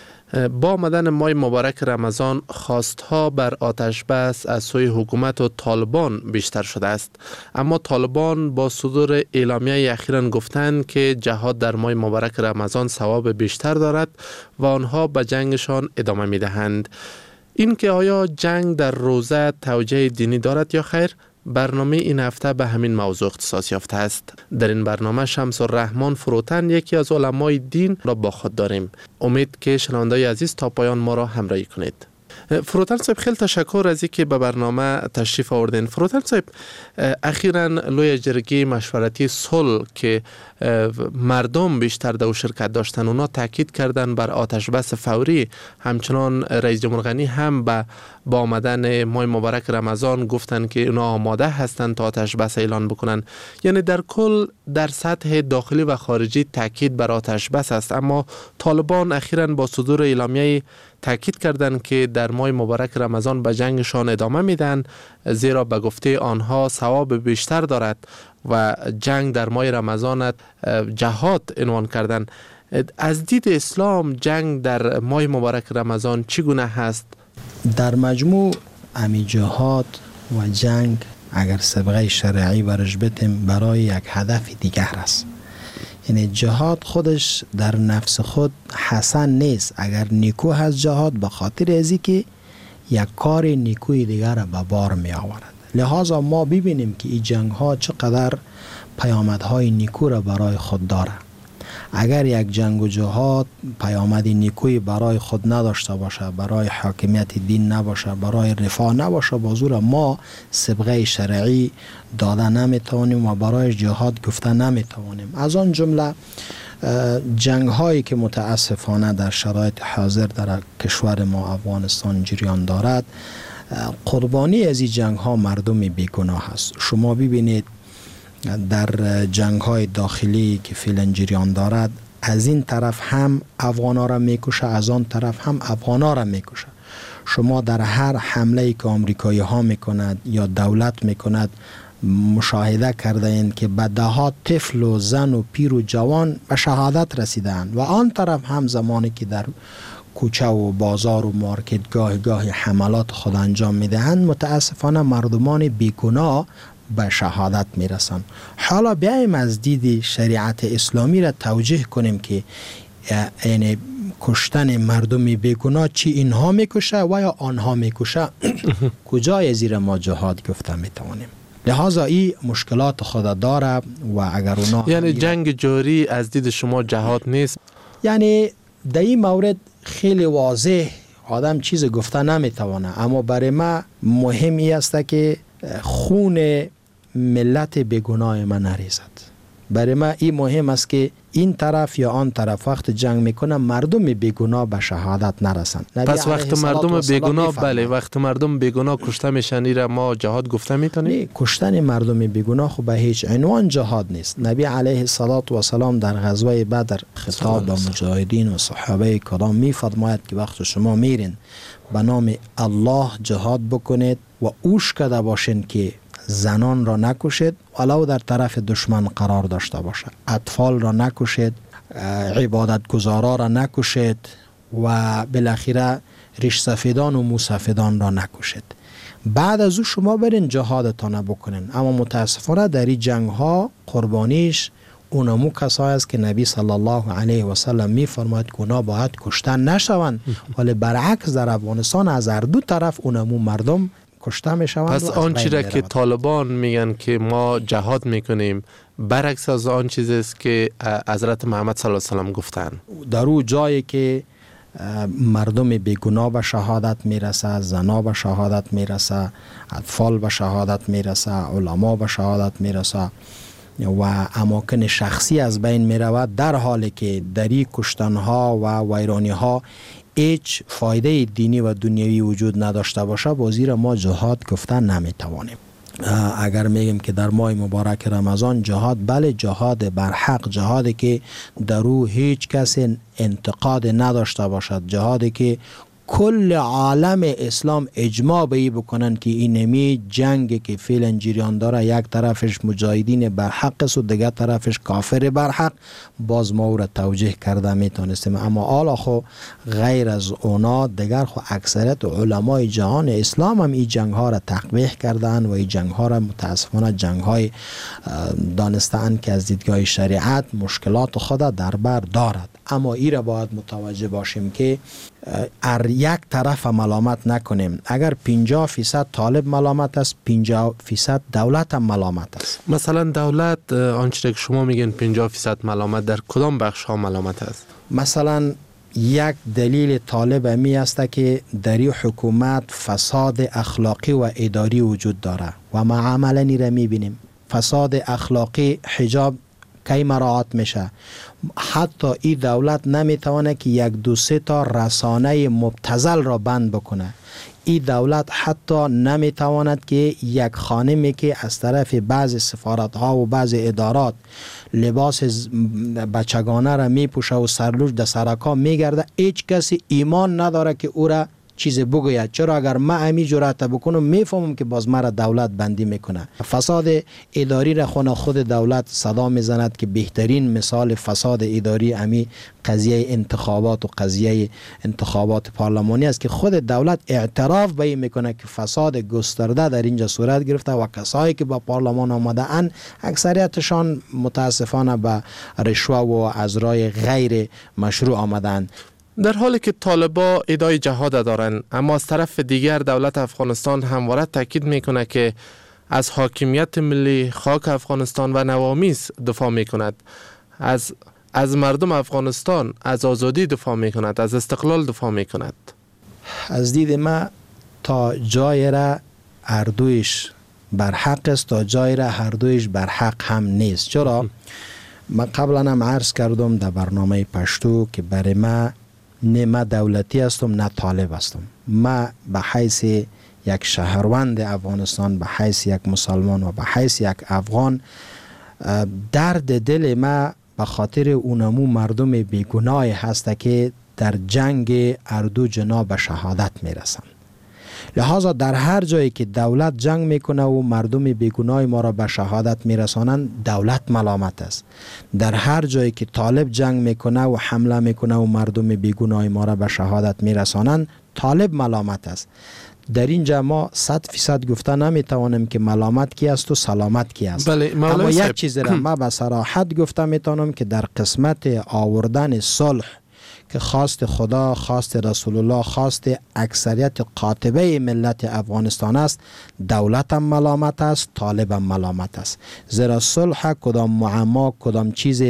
با آمدن ماه مبارک رمضان خواستها بر آتش بس از سوی حکومت و طالبان بیشتر شده است، اما طالبان با صدور اعلامیه اخیراً گفتند که جهاد در ماه مبارک رمضان ثواب بیشتر دارد و آنها به جنگشان ادامه می دهند. این که آیا جنگ در روزه توجیه دینی دارد یا خیر؟ برنامه این هفته به همین موضوع اختصاص یافته است. در این برنامه شمس الرحمن فروتن یکی از علمای دین را با خود داریم. امید که شنونده‌های عزیز تا پایان ما را همراهی کنید. فروتن صاحب خیلی تشکر از اینکه به برنامه تشریف آوردین. فروتن صاحب اخیراً لوی جرگه مشورتی صلح که مردم بیشتر در شرکت داشتن اونا تاکید کردن بر آتش بس فوری، همچنان رئیس جمهور غنی هم به با آمدن ماه مبارک رمضان گفتن که اونا آماده هستند تا آتش بس اعلان بکنن. یعنی در کل در سطح داخلی و خارجی تاکید بر آتش بس است، اما طالبان اخیراً با صدور اعلامیه تاکید کردند که در ماه مبارک رمضان به جنگشان ادامه میدن، زیرا به گفته آنها ثواب بیشتر دارد و جنگ در ماه رمضان جهاد عنوان کردن. از دید اسلام جنگ در ماه مبارک رمضان چگونه هست؟ در مجموع امی جهاد و جنگ اگر سابقه شرعی برش بتیم برای یک هدف دیگر است. یعنی جهاد خودش در نفس خود حسن نیست، اگر نیکو هست جهاد به خاطر ازی که یک کار نیکوی دیگر را به بار می آورد. لحاظا ما ببینیم که این جنگ ها چقدر پیامدهای نیکو را برای خود داره. اگر یک جنگ و جهاد پیامد نیکوی برای خود نداشته باشه، برای حاکمیت دین نباشه، برای رفاه نباشه، بازور ما سابقه شرعی داده نمیتوانیم و برای جهاد گفته نمیتوانیم. از آن جمله جنگ هایی که متاسفانه در شرایط حاضر در کشور ما افغانستان جریان دارد، قربانی از این جنگ ها مردم بیگناه است. شما ببینید در جنگ های داخلی که فعلا جریان دارد، از این طرف هم افغانا را میکشه، از آن طرف هم افغانا را میکشه. شما در هر حمله که آمریکایی ها میکند یا دولت میکند مشاهده کرده اند که به ده ها طفل و زن و پیر و جوان به شهادت رسیدند و آن طرف هم زمانی که در کوچه و بازار و مارکت گاه گاه حملات خود انجام میدهند متاسفانه مردمان بیگناه به شهادت میرسند. حالا بیایم از دید شریعت اسلامی را توجیه کنیم که یعنی کشتن مردم بیگناه چی اینها میکشه و یا آنها میکشه کجای زیر ما جهاد گفته میتوانیم. لحاظا این مشکلات خود داره و اگر اونا یعنی جنگ جاری از دید شما جهاد نیست؟ یعنی در این مورد خیلی واضح آدم چیز گفته نمیتوانه، اما برای ما مهمی است که خون ملت بیگناه ما نریزد. برای ما این مهم است که این طرف یا آن طرف وقت جنگ میکنه مردم بیگناه به شهادت نرسند. پس وقت مردم بیگناه بله وقت مردم بیگناه کشته میشن این را ما جهاد گفته میتونیم؟ نه، کشتن مردم بیگناه خب به هیچ عنوان جهاد نیست. نبی علیه الصلاة و السلام در غزوه بدر خطاب به مجاهدین و صحابه کرام میفرماید که وقت شما میرین به نام الله جهاد بکنید و اوش کده باشین که زنان را نکشید ولو در طرف دشمن قرار داشته باشد، اطفال را نکشید، عبادت گزارا را نکشید و بالاخره ریش سفیدان و موسفیدان را نکشید. بعد از او شما برین جهادتان بکنین. اما متاسفانه در این جنگ ها قربانیش اونمو کسایی است که نبی صلی الله علیه و سلم می فرماید که اونا باید کشتن نشوند، ولی برعکس در افغانستان از هر دو طرف اونمو مردم کشته می شوند. پس آن چیزی را که طالبان میگن که ما جهاد میکنیم برعکس از آن چیزی است که حضرت محمد صلی الله علیه و سلم گفتن. در او جایی که مردم بیگناه به شهادت میرسه، زنا به شهادت میرسه، اطفال به شهادت میرسه، علما به شهادت میرسه و اماکن شخصی از بین میرود، در حالی که دری کشتنها و ویرانیها هیچ فایده دینی و دنیوی وجود نداشته باشه، بازی ما جهاد گفتن نمیتوانیم. اگر میگیم که در ماه مبارک رمضان جهاد، بله جهاد برحق، جهادی که در او هیچ کس انتقاد نداشته باشد، جهادی که کل عالم اسلام اجماع به این بکنن که اینمی جنگ که فعلا جریان داره، یک طرفش مجاهدین برحق است و دیگر طرفش کافر برحق، باز ما او را توجیه کرده میتونستیم. اما حالا خو غیر از اونا دیگر خو اکثریت علمای جهان اسلام هم این جنگ ها را تقبیح کردن و این جنگ ها را متاسفانه جنگ های دانستن که از دیدگاه شریعت مشکلات خود در بر دارد. اما ای را باید متوجه باشیم که ار یک طرف ملامت نکنیم. اگر پنجاه فیصد طالب ملامت است، پنجاه فیصد دولت هم ملامت است. مثلا دولت آنچه که شما میگین پنجاه فیصد ملامت، در کدام بخش ها ملامت است؟ مثلا یک دلیل طالب امی است که در این حکومت فساد اخلاقی و اداری وجود داره و ما عملا این را میبینیم. فساد اخلاقی، حجاب کی مراعات میشه؟ حتی این دولت نمیتونه که یک دو سه تا رسانه مبتذل را بند بکنه. این دولت حتی نمیتواند که یک خانمی که از طرف بعض سفارت ها و بعض ادارات لباس بچگانه را میپوشه و سرلوش در سرکا میگرده، هیچ کسی ایمان نداره که او را چیز بگوید. چرا؟ اگر من امی جرأت بکنم میفهمم که باز مرا دولت بندی میکنه. فساد اداری را خود خود دولت صدا میزند که بهترین مثال فساد اداری امی قضیه انتخابات و قضیه انتخابات پارلمانی است که خود دولت اعتراف به این میکنه که فساد گسترده در اینجا صورت گرفته و کسایی که با پارلمان آمده اند اکثریتشان متاسفانه به رشوه و از رای غیر مشروع آمدند. در حالی که طالبا ادعای جهاد دارند، اما از طرف دیگر دولت افغانستان همواره تاکید میکنه که از حاکمیت ملی خاک افغانستان و نوامیس دفاع میکند، از از مردم افغانستان از آزادی دفاع میکند، از استقلال دفاع میکند. از دید ما تا جای را هر دویش بر حق است، تا جای را هر دویش بر حق هم نیست. چرا؟ ما قبلا هم عرض کردم در برنامه پشتو که برای ما نه ما دولتی هستم نه طالب هستم. ما به حیث یک شهروند افغانستان، به حیث یک مسلمان و به حیث یک افغان، درد دل ما به خاطر اونمو مردم بیگناه هست که در جنگ اردو جنا به شهادت میرسن. لحاظا در هر جایی که دولت جنگ میکنه و مردم بیگناه ما را به شهادت میرسانند، دولت ملامت است. در هر جایی که طالب جنگ میکنه و حمله میکنه و مردم بیگناه ما را به شهادت میرسانند، طالب ملامت است. در اینجا ما صد فیصد گفته نمیتوانیم که ملامت کی است و سلامت کی است. بله، اما یک چیز را ما به صراحت گفته میتونم که در قسمت آوردن صلح که خواست خدا، خواست رسول الله، خواست اکثریت قاطبه ملت افغانستان است، دولت هم ملامت است، طالب هم ملامت است. زیرا صلح کدام معما، کدام چیز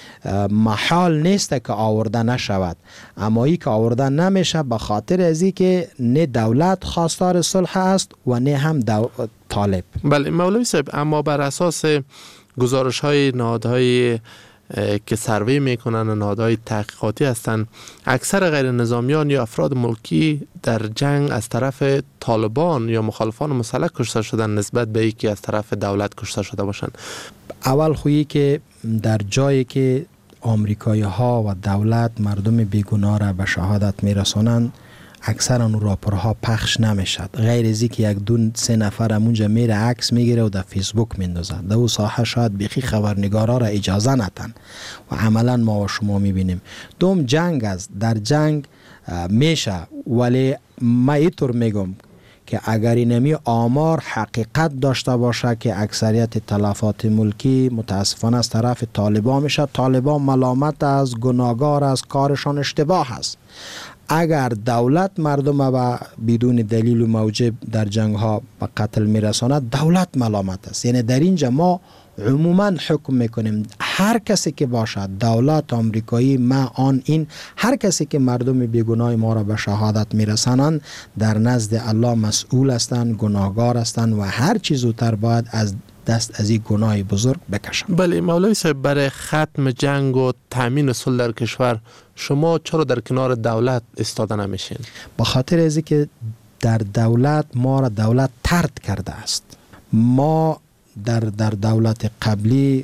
محال نیست که آورده نشود. اما ای که آورده نمیشه به خاطر ازی که نه دولت خواستار صلح است و نه هم دو... طالب. بله مولوی صاحب، اما بر اساس گزارش های نهادهای که سروی میکنن و نهادهای تحقیقاتی هستند، اکثر غیر نظامیان یا افراد ملکی در جنگ از طرف طالبان یا مخالفان مسلح کشته شدن نسبت به اینکه از طرف دولت کشته شده باشند. اول خویی که در جایی که آمریکایی ها و دولت مردم بیگناه را به شهادت میرسانند، اکثر اون راپورها پخش نمیشد، غیر از اینکه یک دو سه نفر اونجا میره عکس میگیره و در فیسبوک میندازه. در اون ساحه شاید بیخی خبرنگارا را اجازه ندن و عملا ما و شما میبینیم. دوم جنگ است، در جنگ میشه، ولی ما اینطور میگم که اگر اینمی آمار حقیقت داشته باشه که اکثریت تلفات ملکی متاسفانه از طرف طالبان میشه، طالبان ملامت از، گناهکار از، کارشان اشتباه است. اگر دولت مردم با بدون دلیل و موجب در جنگ ها به قتل میرساند، دولت ملامت است. یعنی در اینجا ما عموما حکم میکنیم هر کسی که باشد، دولت آمریکایی، ما آن این، هر کسی که مردم بیگناه ما را به شهادت میرسانند در نزد الله مسئول هستند، گناهکار هستند و هر چیز زودتر باید از دست از این گناه بزرگ بکشند. بله مولوی صاحب، برای ختم جنگ و تامین صلح در کشور شما چرا در کنار دولت ایستاده نمیشین؟ به خاطر از اینکه در دولت ما را دولت طرد کرده است. ما در در دولت قبلی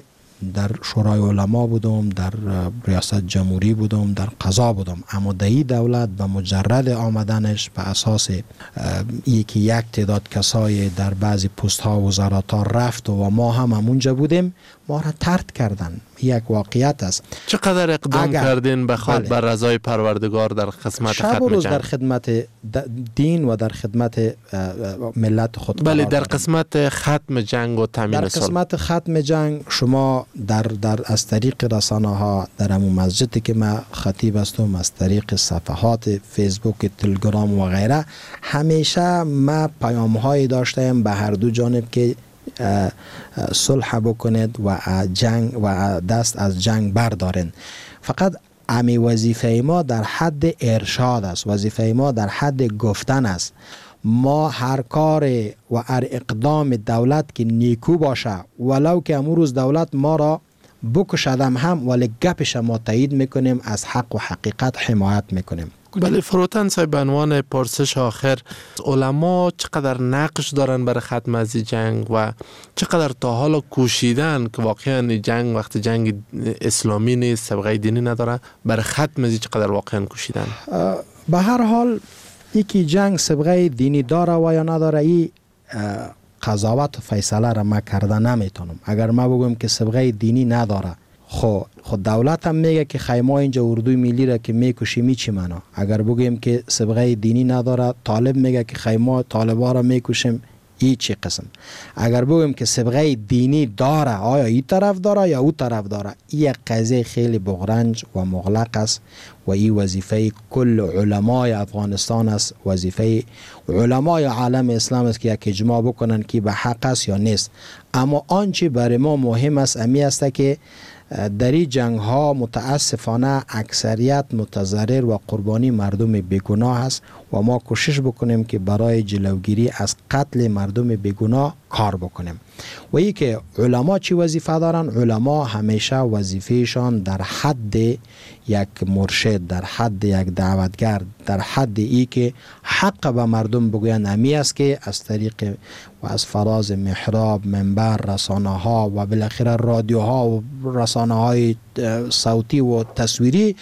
در شورای علما بودم، در ریاست جمهوری بودم، در قضا بودم، اما دهی دولت به مجرد آمدنش به اساس یکی یک تعداد کسای در بعضی پست ها و وزارت ها رفت و ما هم همونجا بودیم، ما را طرد کردن. یک واقعیت است. چقدر اقدام کردین بخواد بله. بر رضای پروردگار در خدمت شب و روز در خدمت دین و در خدمت ملت خود. بله، در قسمت ختم جنگ و تامین در صلح. قسمت ختم جنگ شما در در از طریق رسانه ها، در همون مسجدی که ما خطیب هستم، از طریق صفحات فیسبوک، تلگرام و غیره، همیشه ما پیام هایی داشتیم به هر دو جانب که صلح بکنید و جنگ و دست از جنگ بردارین. فقط امی وظیفه ما در حد ارشاد است، وظیفه ما در حد گفتن است. ما هر کار و هر اقدام دولت که نیکو باشه، ولو که امروز دولت ما را بکشدم هم، ولی گپش ما تایید میکنیم، از حق و حقیقت حمایت میکنیم. بله فروتن صاحب، به عنوان پرسش آخر، علما چقدر نقش دارن برای ختم از جنگ و چقدر تا حالا کوشیدن که واقعا جنگ وقت جنگ اسلامی نیست، سابقه دینی نداره، برای ختم از چقدر واقعا کوشیدن؟ به هر حال یکی جنگ سابقه دینی داره و یا نداره، این قضاوت و فیصله را ما کرده نمیتونم. اگر ما بگویم که سابقه دینی نداره، خب خود دولت هم میگه که خیمه اینجا اردوی ملی را که میکشیم می چی معنا؟ اگر بگیم که سابقه دینی نداره، طالب میگه که خیمه طالبا را میکشیم، این چی قسم؟ اگر بگیم که سابقه دینی داره، آیا این طرف داره یا او طرف داره؟ این یک قضیه خیلی بغرنج و مغلق است و این وظیفه کل علمای افغانستان است، وظیفه علمای عالم اسلام است که یک اجماع بکنن که به حق است یا نیست. اما آنچه برای ما مهم است امی است که در این جنگ ها متاسفانه اکثریت متضرر و قربانی مردم بیگناه است و ما کوشش بکنیم که برای جلوگیری از قتل مردم بیگناه کار بکنیم. و ای که علما چی وظیفه دارن؟ علما همیشه وظیفهشان در حد یک مرشد، در حد یک دعوتگر، در حد ای که حق به مردم بگویند امی است که از طریق و از فراز محراب، منبر، رسانه ها و بالاخره رادیو ها و رسانه های صوتی و تصویری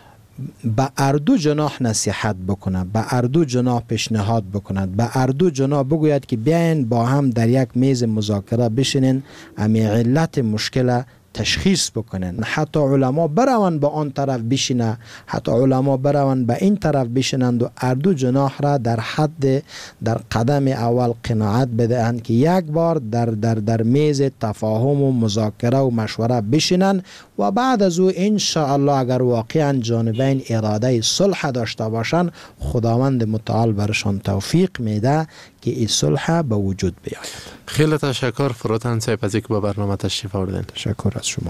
به اردو جناح نصیحت بکنند، به اردو جناح پیشنهاد بکنند، به اردو جناح بگوید که بیاین با هم در یک میز مذاکره بشینین، امی علت مشکل تشخیص بکنن. حتی علما برون به آن طرف بشینه، حتی علما برون به این طرف بشینند و اردو جناح را در حد در قدم اول قناعت بدهند که یک بار در در در میز تفاهم و مذاکره و مشوره بشینند و بعد از او ان شاء الله اگر واقعا جانبین اراده صلح داشته باشند، خداوند متعال برشان توفیق میده که این صلح به وجود بیاید. خیلی تشکر فروتن صاحب از اینکه به برنامه تشریف آوردین. تشکر از شما.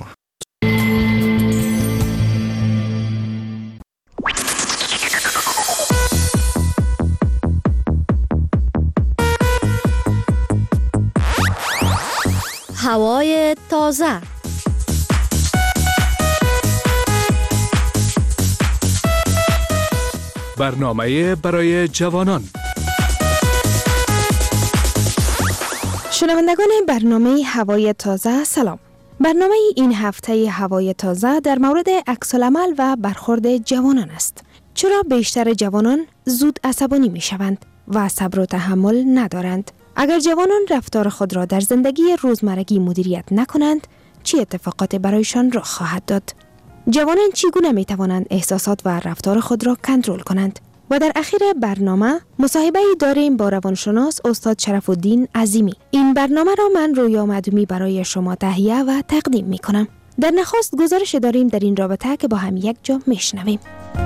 هوای تازه. برنامه برای جوانان. شنوندگان برنامه هوای تازه سلام. برنامه این هفته هوای تازه در مورد عکس‌العمل و برخورد جوانان است. چرا بیشتر جوانان زود عصبانی می شوند و صبر و تحمل ندارند؟ اگر جوانان رفتار خود را در زندگی روزمرگی مدیریت نکنند، چه اتفاقاتی برایشان رخ خواهد داد؟ جوانان چگونه می توانند احساسات و رفتار خود را کنترل کنند؟ و در اخیر برنامه مصاحبه داریم با روانشناس استاد شرف الدین عظیمی. این برنامه را من رویا مدومی برای شما تهیه و تقدیم می کنم. در نخست گزارش داریم در این رابطه که با هم یک جا می شنویم.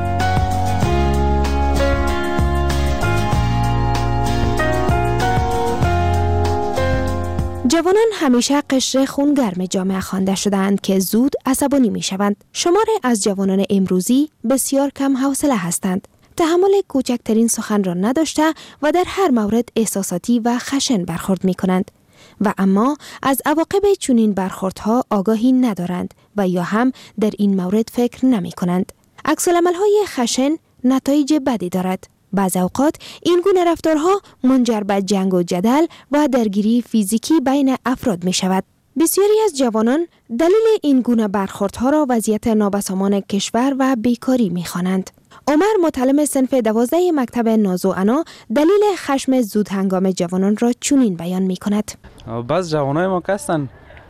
جوانان همیشه قشر خونگرم جامعه خوانده شده‌اند که زود عصبانی می شوند. شمار از جوانان امروزی بسیار کم حوصله هستند. تحمل کوچکترین سخن را نداشته و در هر مورد احساساتی و خشن برخورد می کنند و اما از عواقب چنین برخوردها آگاهی ندارند و یا هم در این مورد فکر نمی کنند. عکس‌العمل‌های خشن نتایج بدی دارد. بعض اوقات این گونه رفتارها منجر به جنگ و جدل و درگیری فیزیکی بین افراد می شود. بسیاری از جوانان دلیل این گونه برخوردها را وضعیت نابسامان کشور و بیکاری می‌خوانند. عمر متعلم صنف دوازده مکتب ناز و عنا دلیل خشم زود هنگام جوانان را چنین بیان می‌کند. بعض جوانای ما هستند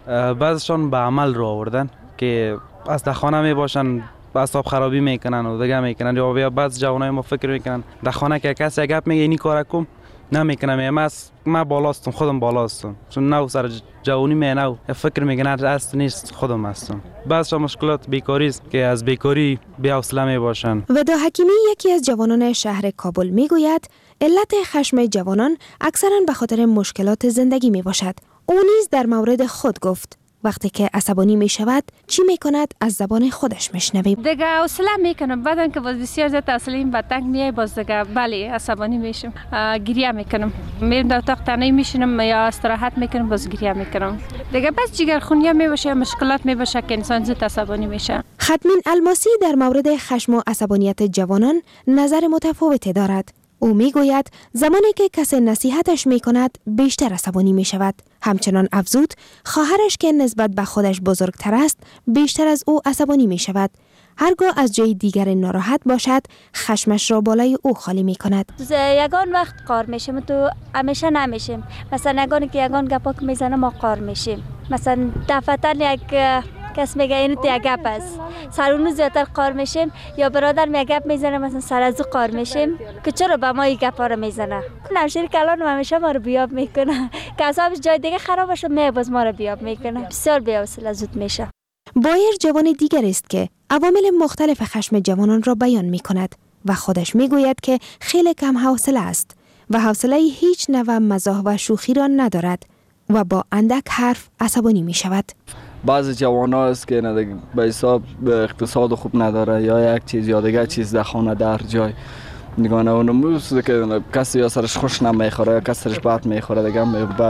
بعضشان به عمل رو آوردن که از در خانه می باشن اعصاب خرابی میکنن و دیگه میکنن، یا بعض جوانای ما فکر میکنن در خانه که کسی گپ میگه اینی کار کم نمیکنم، من من بالاستم خودم بالاستم چون نو سر جوانی می نو فکر میکنن اصل نیست خودم هستم. بعضش مشکلات بیکاری است که از بیکاری بی‌حوصله می باشن. ودا حکیمی یکی از جوانان شهر کابل میگوید علت خشم جوانان اکثرا به خاطر مشکلات زندگی می باشد. او نیز در مورد خود گفت وقتی که عصبانی می شود چی می کند از زبان خودش میشنویم. دیگه حوصله میکنم، بعدن که باز بسیار زیاد حوصله‌ام به تنگ میای، باز دیگه بله عصبانی میشم، گریه میکنم، میرم در اتاق تنهایی میشینم یا استراحت میکنم باز گریه میکنم. دیگه بس جگرخونی میباشه، مشکلات میباشه که انسان زود عصبانی میشه. ختمین الماسی در مورد خشم و عصبانیت جوانان نظر متفاوتی دارد. او میگوید زمانی که کسی نصیحتش میکند بیشتر عصبانی میشود. همچنان افزود خواهرش که نسبت به خودش بزرگتر است بیشتر از او عصبانی میشود. هرگاه از جای دیگر ناراحت باشد خشمش را بالای او خالی میکند. یگان وقت قار میشم تو همیشه نمیشیم، مثلا یگانی که یگان گپا که میزنه ما قار میشیم، مثلا دفعتن یک کس میگه اینو تو یک گپ است سرونو زیادتر قار میشیم، یا برادر می گپ میزنه مثلا سر از او قار میشیم که چرا به ما این گپا رو میزنه. نمشیر کلان همیشه ما رو بیاب میکنه که اصابش جای دیگه خراب شد می باز ما رو بیاب میکنه، بسیار بی‌حوصله زود میشه. بایر جوان دیگر است که عوامل مختلف خشم جوانان را بیان میکند و خودش میگوید که خیلی کم حوصله است و حوصله هیچ نوع مزاح و شوخی را ندارد و با اندک حرف عصبانی میشود. بعضی جوان ها است که به حساب اقتصاد خوب نداره یا یک چیز یا دیگه چیز در خانه در جای نگانه اونو موسیقی که کسی یا سرش خوش نمیخوره یا کسی سرش بد میخوره دیگه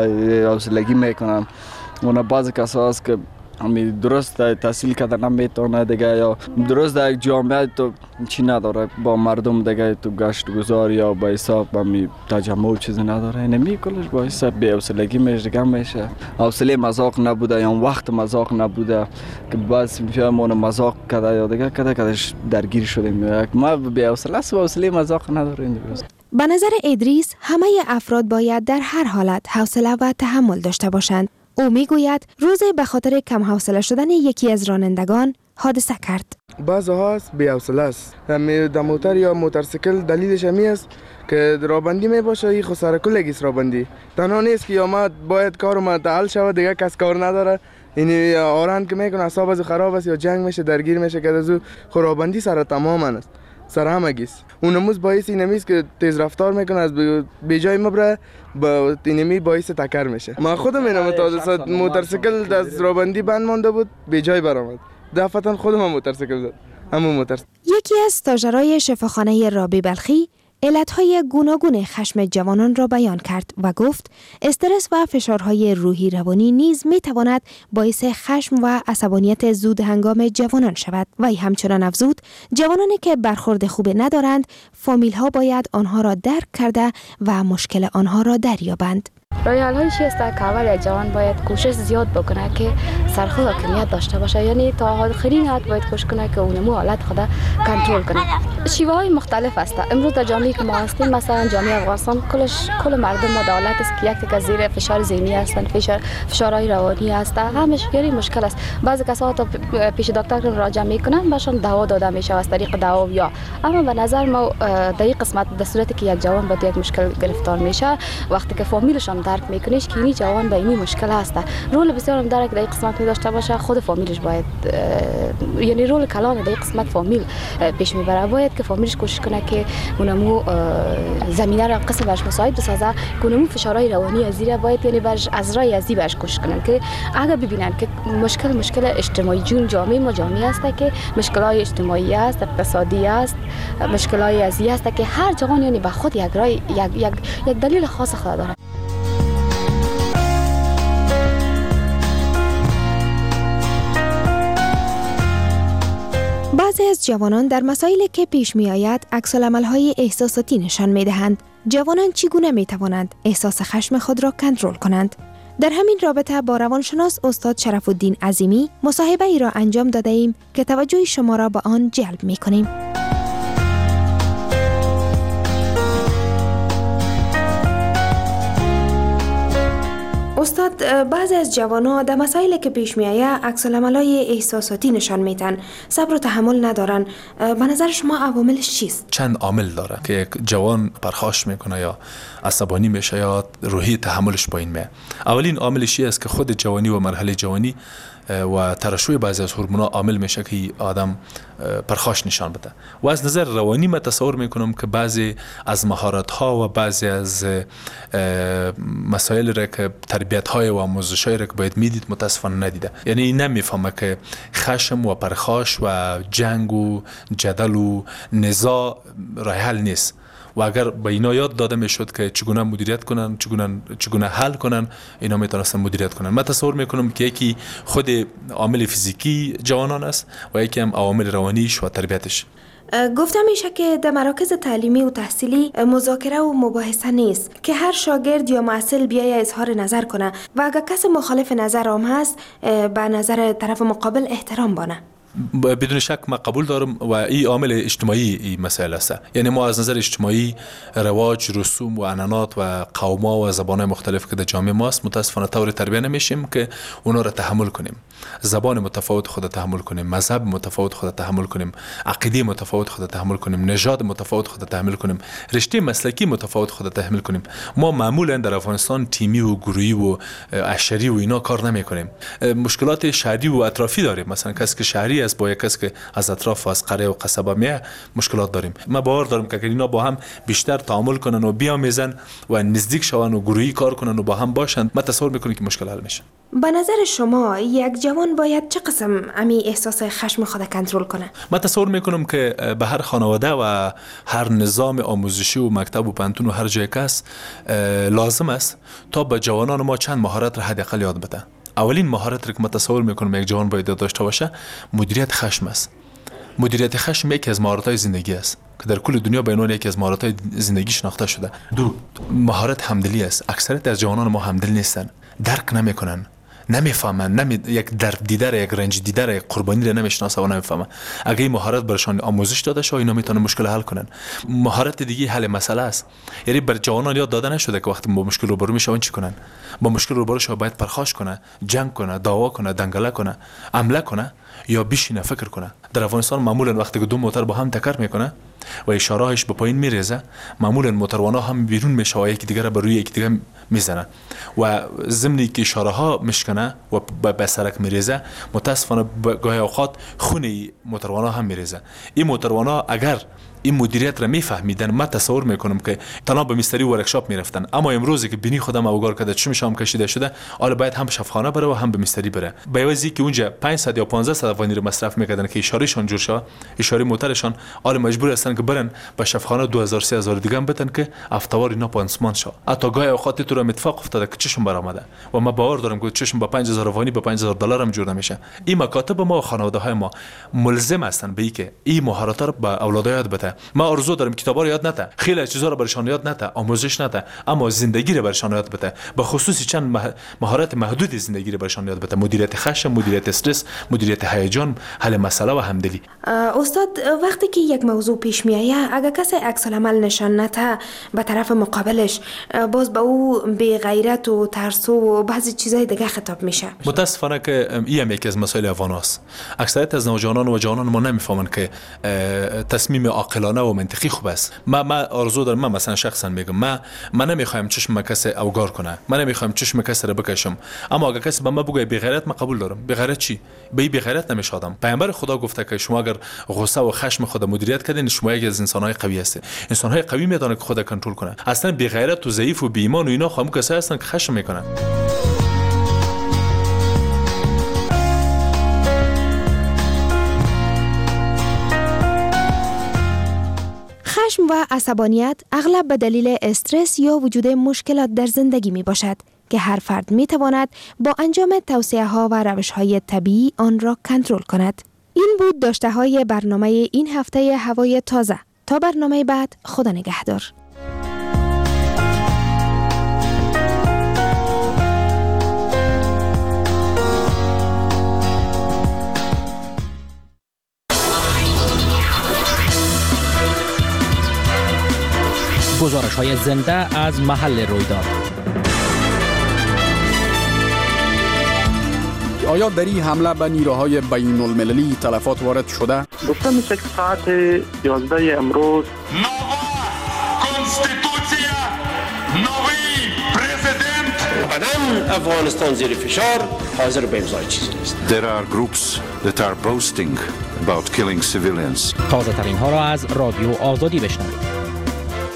حوصلگی میکنن. اون بعضی کسا هست که همی درست تحصیل کرده نمیتونه دیگه یا درست در یک جامعه تو چی نداره با مردم دیگه تو گشت گذار یا با حساب همی تجمع چیزی نداره، نمی کلش با حساب بی حوصلگی میشه دیگه میشه. حوصله مذاق نبوده یا وقت مذاق نبوده که بعض میشه مون مذاق کرده یا دیگه کرده کدش درگیر شدیم. ما بی حوصله است و حوصله مذاق نداریم. به نظر ادریس همه افراد باید در هر حالت حوصله و تحمل داشته باشند. او میگوید روزی به خاطر کم حوصله شدن یکی از رانندگان حادثه کرد. بعضها هست بی حوصله است. همین در موتر یا موتورسیکل دلیلش همی است که رابندی می باشه ای خو سر کلگیس رابندی. تنها نیست که یا ما باید کارم تعال شود دیگه کس کار نداره. این آرند که میکنه اعصاب از خراب است یا جنگ میشه درگیر میشه که از خو رابندی سر تمام است. سر همگیس. اونموز باعث اینمیست که تیز رفتار میکنه از به جای مبره با اینمی باعث تکر میشه. من خودم اینم تازه موتورسیکل از رابندی بند مونده بود به جای برآمد. دفعتا خودم هم موتورسیکل زد. همون موتور. یکی از استاژرای شفاخانه رابی بلخی علتهای گوناگون خشم جوانان را بیان کرد و گفت استرس و فشارهای روحی روانی نیز می تواند باعث خشم و عصبانیت زود هنگام جوانان شود. و همچنان افزود جوانانی که برخورد خوب ندارند فامیل ها باید آنها را درک کرده و مشکل آنها را دریابند. راه حل های چی است که اول جوان باید کوشش زیاد بکنه که سرخود حاکمیت داشته باشه، یعنی تا آخرین حد باید کوشش کنه که اونمو حالت خود کنترل کنه. شیوه های مختلف است. امروز در جامعه که ما هستیم مثلا جامعه افغانستان کلش کل مردم ما دولت است که یک تک از زیر فشار ذهنی هستند، فشار فشارهای روانی هست، همش گیری مشکل است. بعضی کسا تا پیش دکتر راجع میکنن بهشون دوا داده میشه از طریق دوا یا اما به نظر ما در این قسمت در صورتی که یک جوان با یک مشکل گرفتار میشه وقتی که فامیلشون درک میکنه که این جوان با این مشکل هست، رول بسیار هم داره که در قسمت می داشته باشه. خود فامیلش باید یعنی رول کلان در قسمت فامیل پیش میبره. باید که فامیلش کوشش کنه که اونمو زمینه را قسم برش مساعد بسازه که اونمو فشارهای روانی از زیر باید یعنی برش از رای ازی برش کوشش کنن که اگر ببینن که مشکل مشکل اجتماعی جون جامعه ما جامعه است که مشکلات اجتماعی است، اقتصادی است، مشکلات ازی است که هر جوان یعنی به خود یک رای یک یک یک دلیل خاص خود داره. بعضی از جوانان در مسائلی که پیش می آید عکس العمل‌های احساساتی نشان می دهند. جوانان چگونه می توانند احساس خشم خود را کنترل کنند؟ در همین رابطه با روانشناس استاد شرف الدین عظیمی مصاحبه ای را انجام داده ایم که توجه شما را به آن جلب می کنیم. استاد، بعضی از جوانان در مسائلی که پیش می آید عکس العملای احساساتی نشان میدن، صبر و تحمل ندارن. به نظر شما عواملش چیست؟ چند عامل داره که یک جوان پرخاش میکنه یا عصبانی میشه یا روحی تحملش پایین میاد. اولین عاملش این است که خود جوانی و مرحله جوانی و ترشح بعضی از هورمونا عامل میشه که آدم پرخاش نشان بده. و از نظر روانی من تصور میکنم که بعضی از مهارت ها و بعضی از مسائل را که تربیت های و آموزش های را که باید میدید متاسفانه ندیده. یعنی نمیفهمه که خشم و پرخاش و جنگ و جدل و نزاع راه حل نیست. و اگر به اینا یاد داده میشد که چگونه مدیریت کنن، چگونه چگونه حل کنن، اینا میتونستن مدیریت کنن. من تصور میکنم که یکی خود عامل فیزیکی جوانان است و یکی هم عوامل روانیش و تربیتش. گفتم میشه که در مراکز تعلیمی و تحصیلی مذاکره و مباحثه نیست که هر شاگرد یا محصل بیای اظهار نظر کنه و اگر کس مخالف نظر هم هست به نظر طرف مقابل احترام بانه. بدون شک من قبول دارم و این عامل اجتماعی این مسئله است. یعنی ما از نظر اجتماعی رواج، رسوم و عنعنات و قوم‌ها و زبان‌های مختلف که در جامعه ماست متاسفانه طور تربیت نمیشیم که اونا را تحمل کنیم. زبان متفاوت خود تحمل کنیم، مذهب متفاوت خود تحمل کنیم، عقیده متفاوت خود تحمل کنیم، نژاد متفاوت خود تحمل کنیم، رشته مسلکی متفاوت خود تحمل کنیم. ما معمولا در افغانستان تیمی و گروهی و عشری و اینا کار نمی‌کنیم. مشکلات شهری و اطرافی داریم. مثلا کسی که شهری است با یک کس که از اطراف و از قریه و قصبه میه مشکلات داریم. ما باور دارم که اینا با هم بیشتر تعامل کنن و بیامیزن و نزدیک شون و گروهی کار کنن و با هم باشن، من تصور میکنم که مشکل حل میشه. به نظر شما یک جوان باید چه قسم امی احساس خشم خود کنترل کنه؟ من تصور میکنم که به هر خانواده و هر نظام آموزشی و مکتب و پانتون و هر جای کس لازم است تا به جوانان ما چند مهارت را حداقل یاد بده. اولین مهارت را که من تصور میکنم یک جوان باید داشته باشه مدیریت خشم است. مدیریت خشم یکی از مهارت‌های زندگی است که در کل دنیا به عنوان یکی از مهارت‌های زندگی شناخته شده. دو مهارت همدلی است. اکثریت از جوانان ما همدل نیستن، درک نمیکنن، نمیفهمن، نمی یک درد دیده، یک رنج دیده، یک قربانی را نمیشناسه و نمیفهمه. اگه این مهارت برشان آموزش داده شه اینا میتونن مشکل حل کنن. مهارت دیگه حل مسئله است. یعنی بر جوانان یاد داده نشده که وقتی با مشکل روبرو میشن چی کنن. با مشکل روبرو شه باید پرخاش کنه، جنگ کنه، دعوا کنه، دنگله کنه، عمله کنه یا بشینه فکر کنه. در افغانستان معمولا وقتی که دو موتور با هم تکر میکنه و اشارهش به پایین میریزه، معمولا موتوروانا هم بیرون میشه و یکی دیگه را بر روی یکی دیگه میزنه و ضمنی که اشاره ها میشکنه و به سرک میریزه، متاسفانه گاهی اوقات خون موتوروانا هم میریزه. این موتوروانا اگر این مدیریت را میفهمیدن، من تصور میکنم که تنها به مستری ورکشاپ میرفتن. اما امروزی که بینی خودم اوگار کرده چه میشم کشیده شده، حالا باید هم شفاخانه بره و هم به مستری بره. به عوضی که اونجا پانصد یا پانزده افغانی رو مصرف میکردن که اشارهشان جور شه، اشاره موتورشان، حالا مجبور هستن که برن به شفاخانه دو هزار سه هزار دیگه بدن که افتوار اینا پانسمان شه. حتی گاهی اوقات تو رو اتفاق افتاده که چشم برآمده و ما باور دارم که چشم با پنج هزار افغانی به پنج هزار دلار هم جور نمیشه. این مکاتب ما و خانواده های ما ملزم هستن به اینکه این مهارت رو به اولادای یاد بده. ما آرزو دارم کتابا رو یاد نده، خیلی چیزا رو برشان یاد نده، آموزش نده، اما زندگی رو برشان یاد بده. به خصوص چند مهارت محدود زندگی رو برشان یاد بده: مدیریت خشم، مدیریت استرس، مدیریت هیجان، حل مسئله و همدلی. استاد، وقتی که یک موضوع پیش میآید اگر کسی عکس العمل نشان نده به طرف مقابلش، باز به او بی غیرت و ترسو و بعضی چیزای دیگه خطاب میشه. متاسفانه که این هم یکی از مسائل افغان است. اکثریت از نوجوانان و جوانان ما نمیفهمن که تصمیم عاقلانه و منطقی خوب است. ما ما آرزو دارم، من مثلا شخصا میگم، ما من نمیخوایم چشم کسی اوگار کنه، من نمیخوایم چشم کسی رو بکشم، اما اگر کسی به من بگه بی غیرت، من قبول دارم. بی غیرت چی؟ به بی غیرت نمیشادم. پیامبر خدا گفته که شما اگر غصه و خشم خود مدیریت کردین، شما یک از انسان‌های قوی هستید. انسان‌های قوی میدونن که خود کنترل کنه. اصلا بی غیرت و ضعیف و بی ایمان و اینا خام کسایی هستن که خشم میکنن. خشم و عصبانیت اغلب به دلیل استرس یا وجود مشکلات در زندگی می باشد که هر فرد می تواند با انجام توصیه ها و روش های طبیعی آن را کنترل کند. این بود داشته های برنامه این هفته هوای تازه. تا برنامه بعد، خدا نگهدار. گزارش های زنده از محل رویداد. آیا در این حمله به نیروهای بین المللی تلفات وارد شده؟ گفته میشه که ساعت یازده امروز بدن افغانستان زیر فشار حاضر به امضای چیزی نیست. There are groups that are boasting about killing civilians. تازه ترین ها را از رادیو آزادی بشنوید.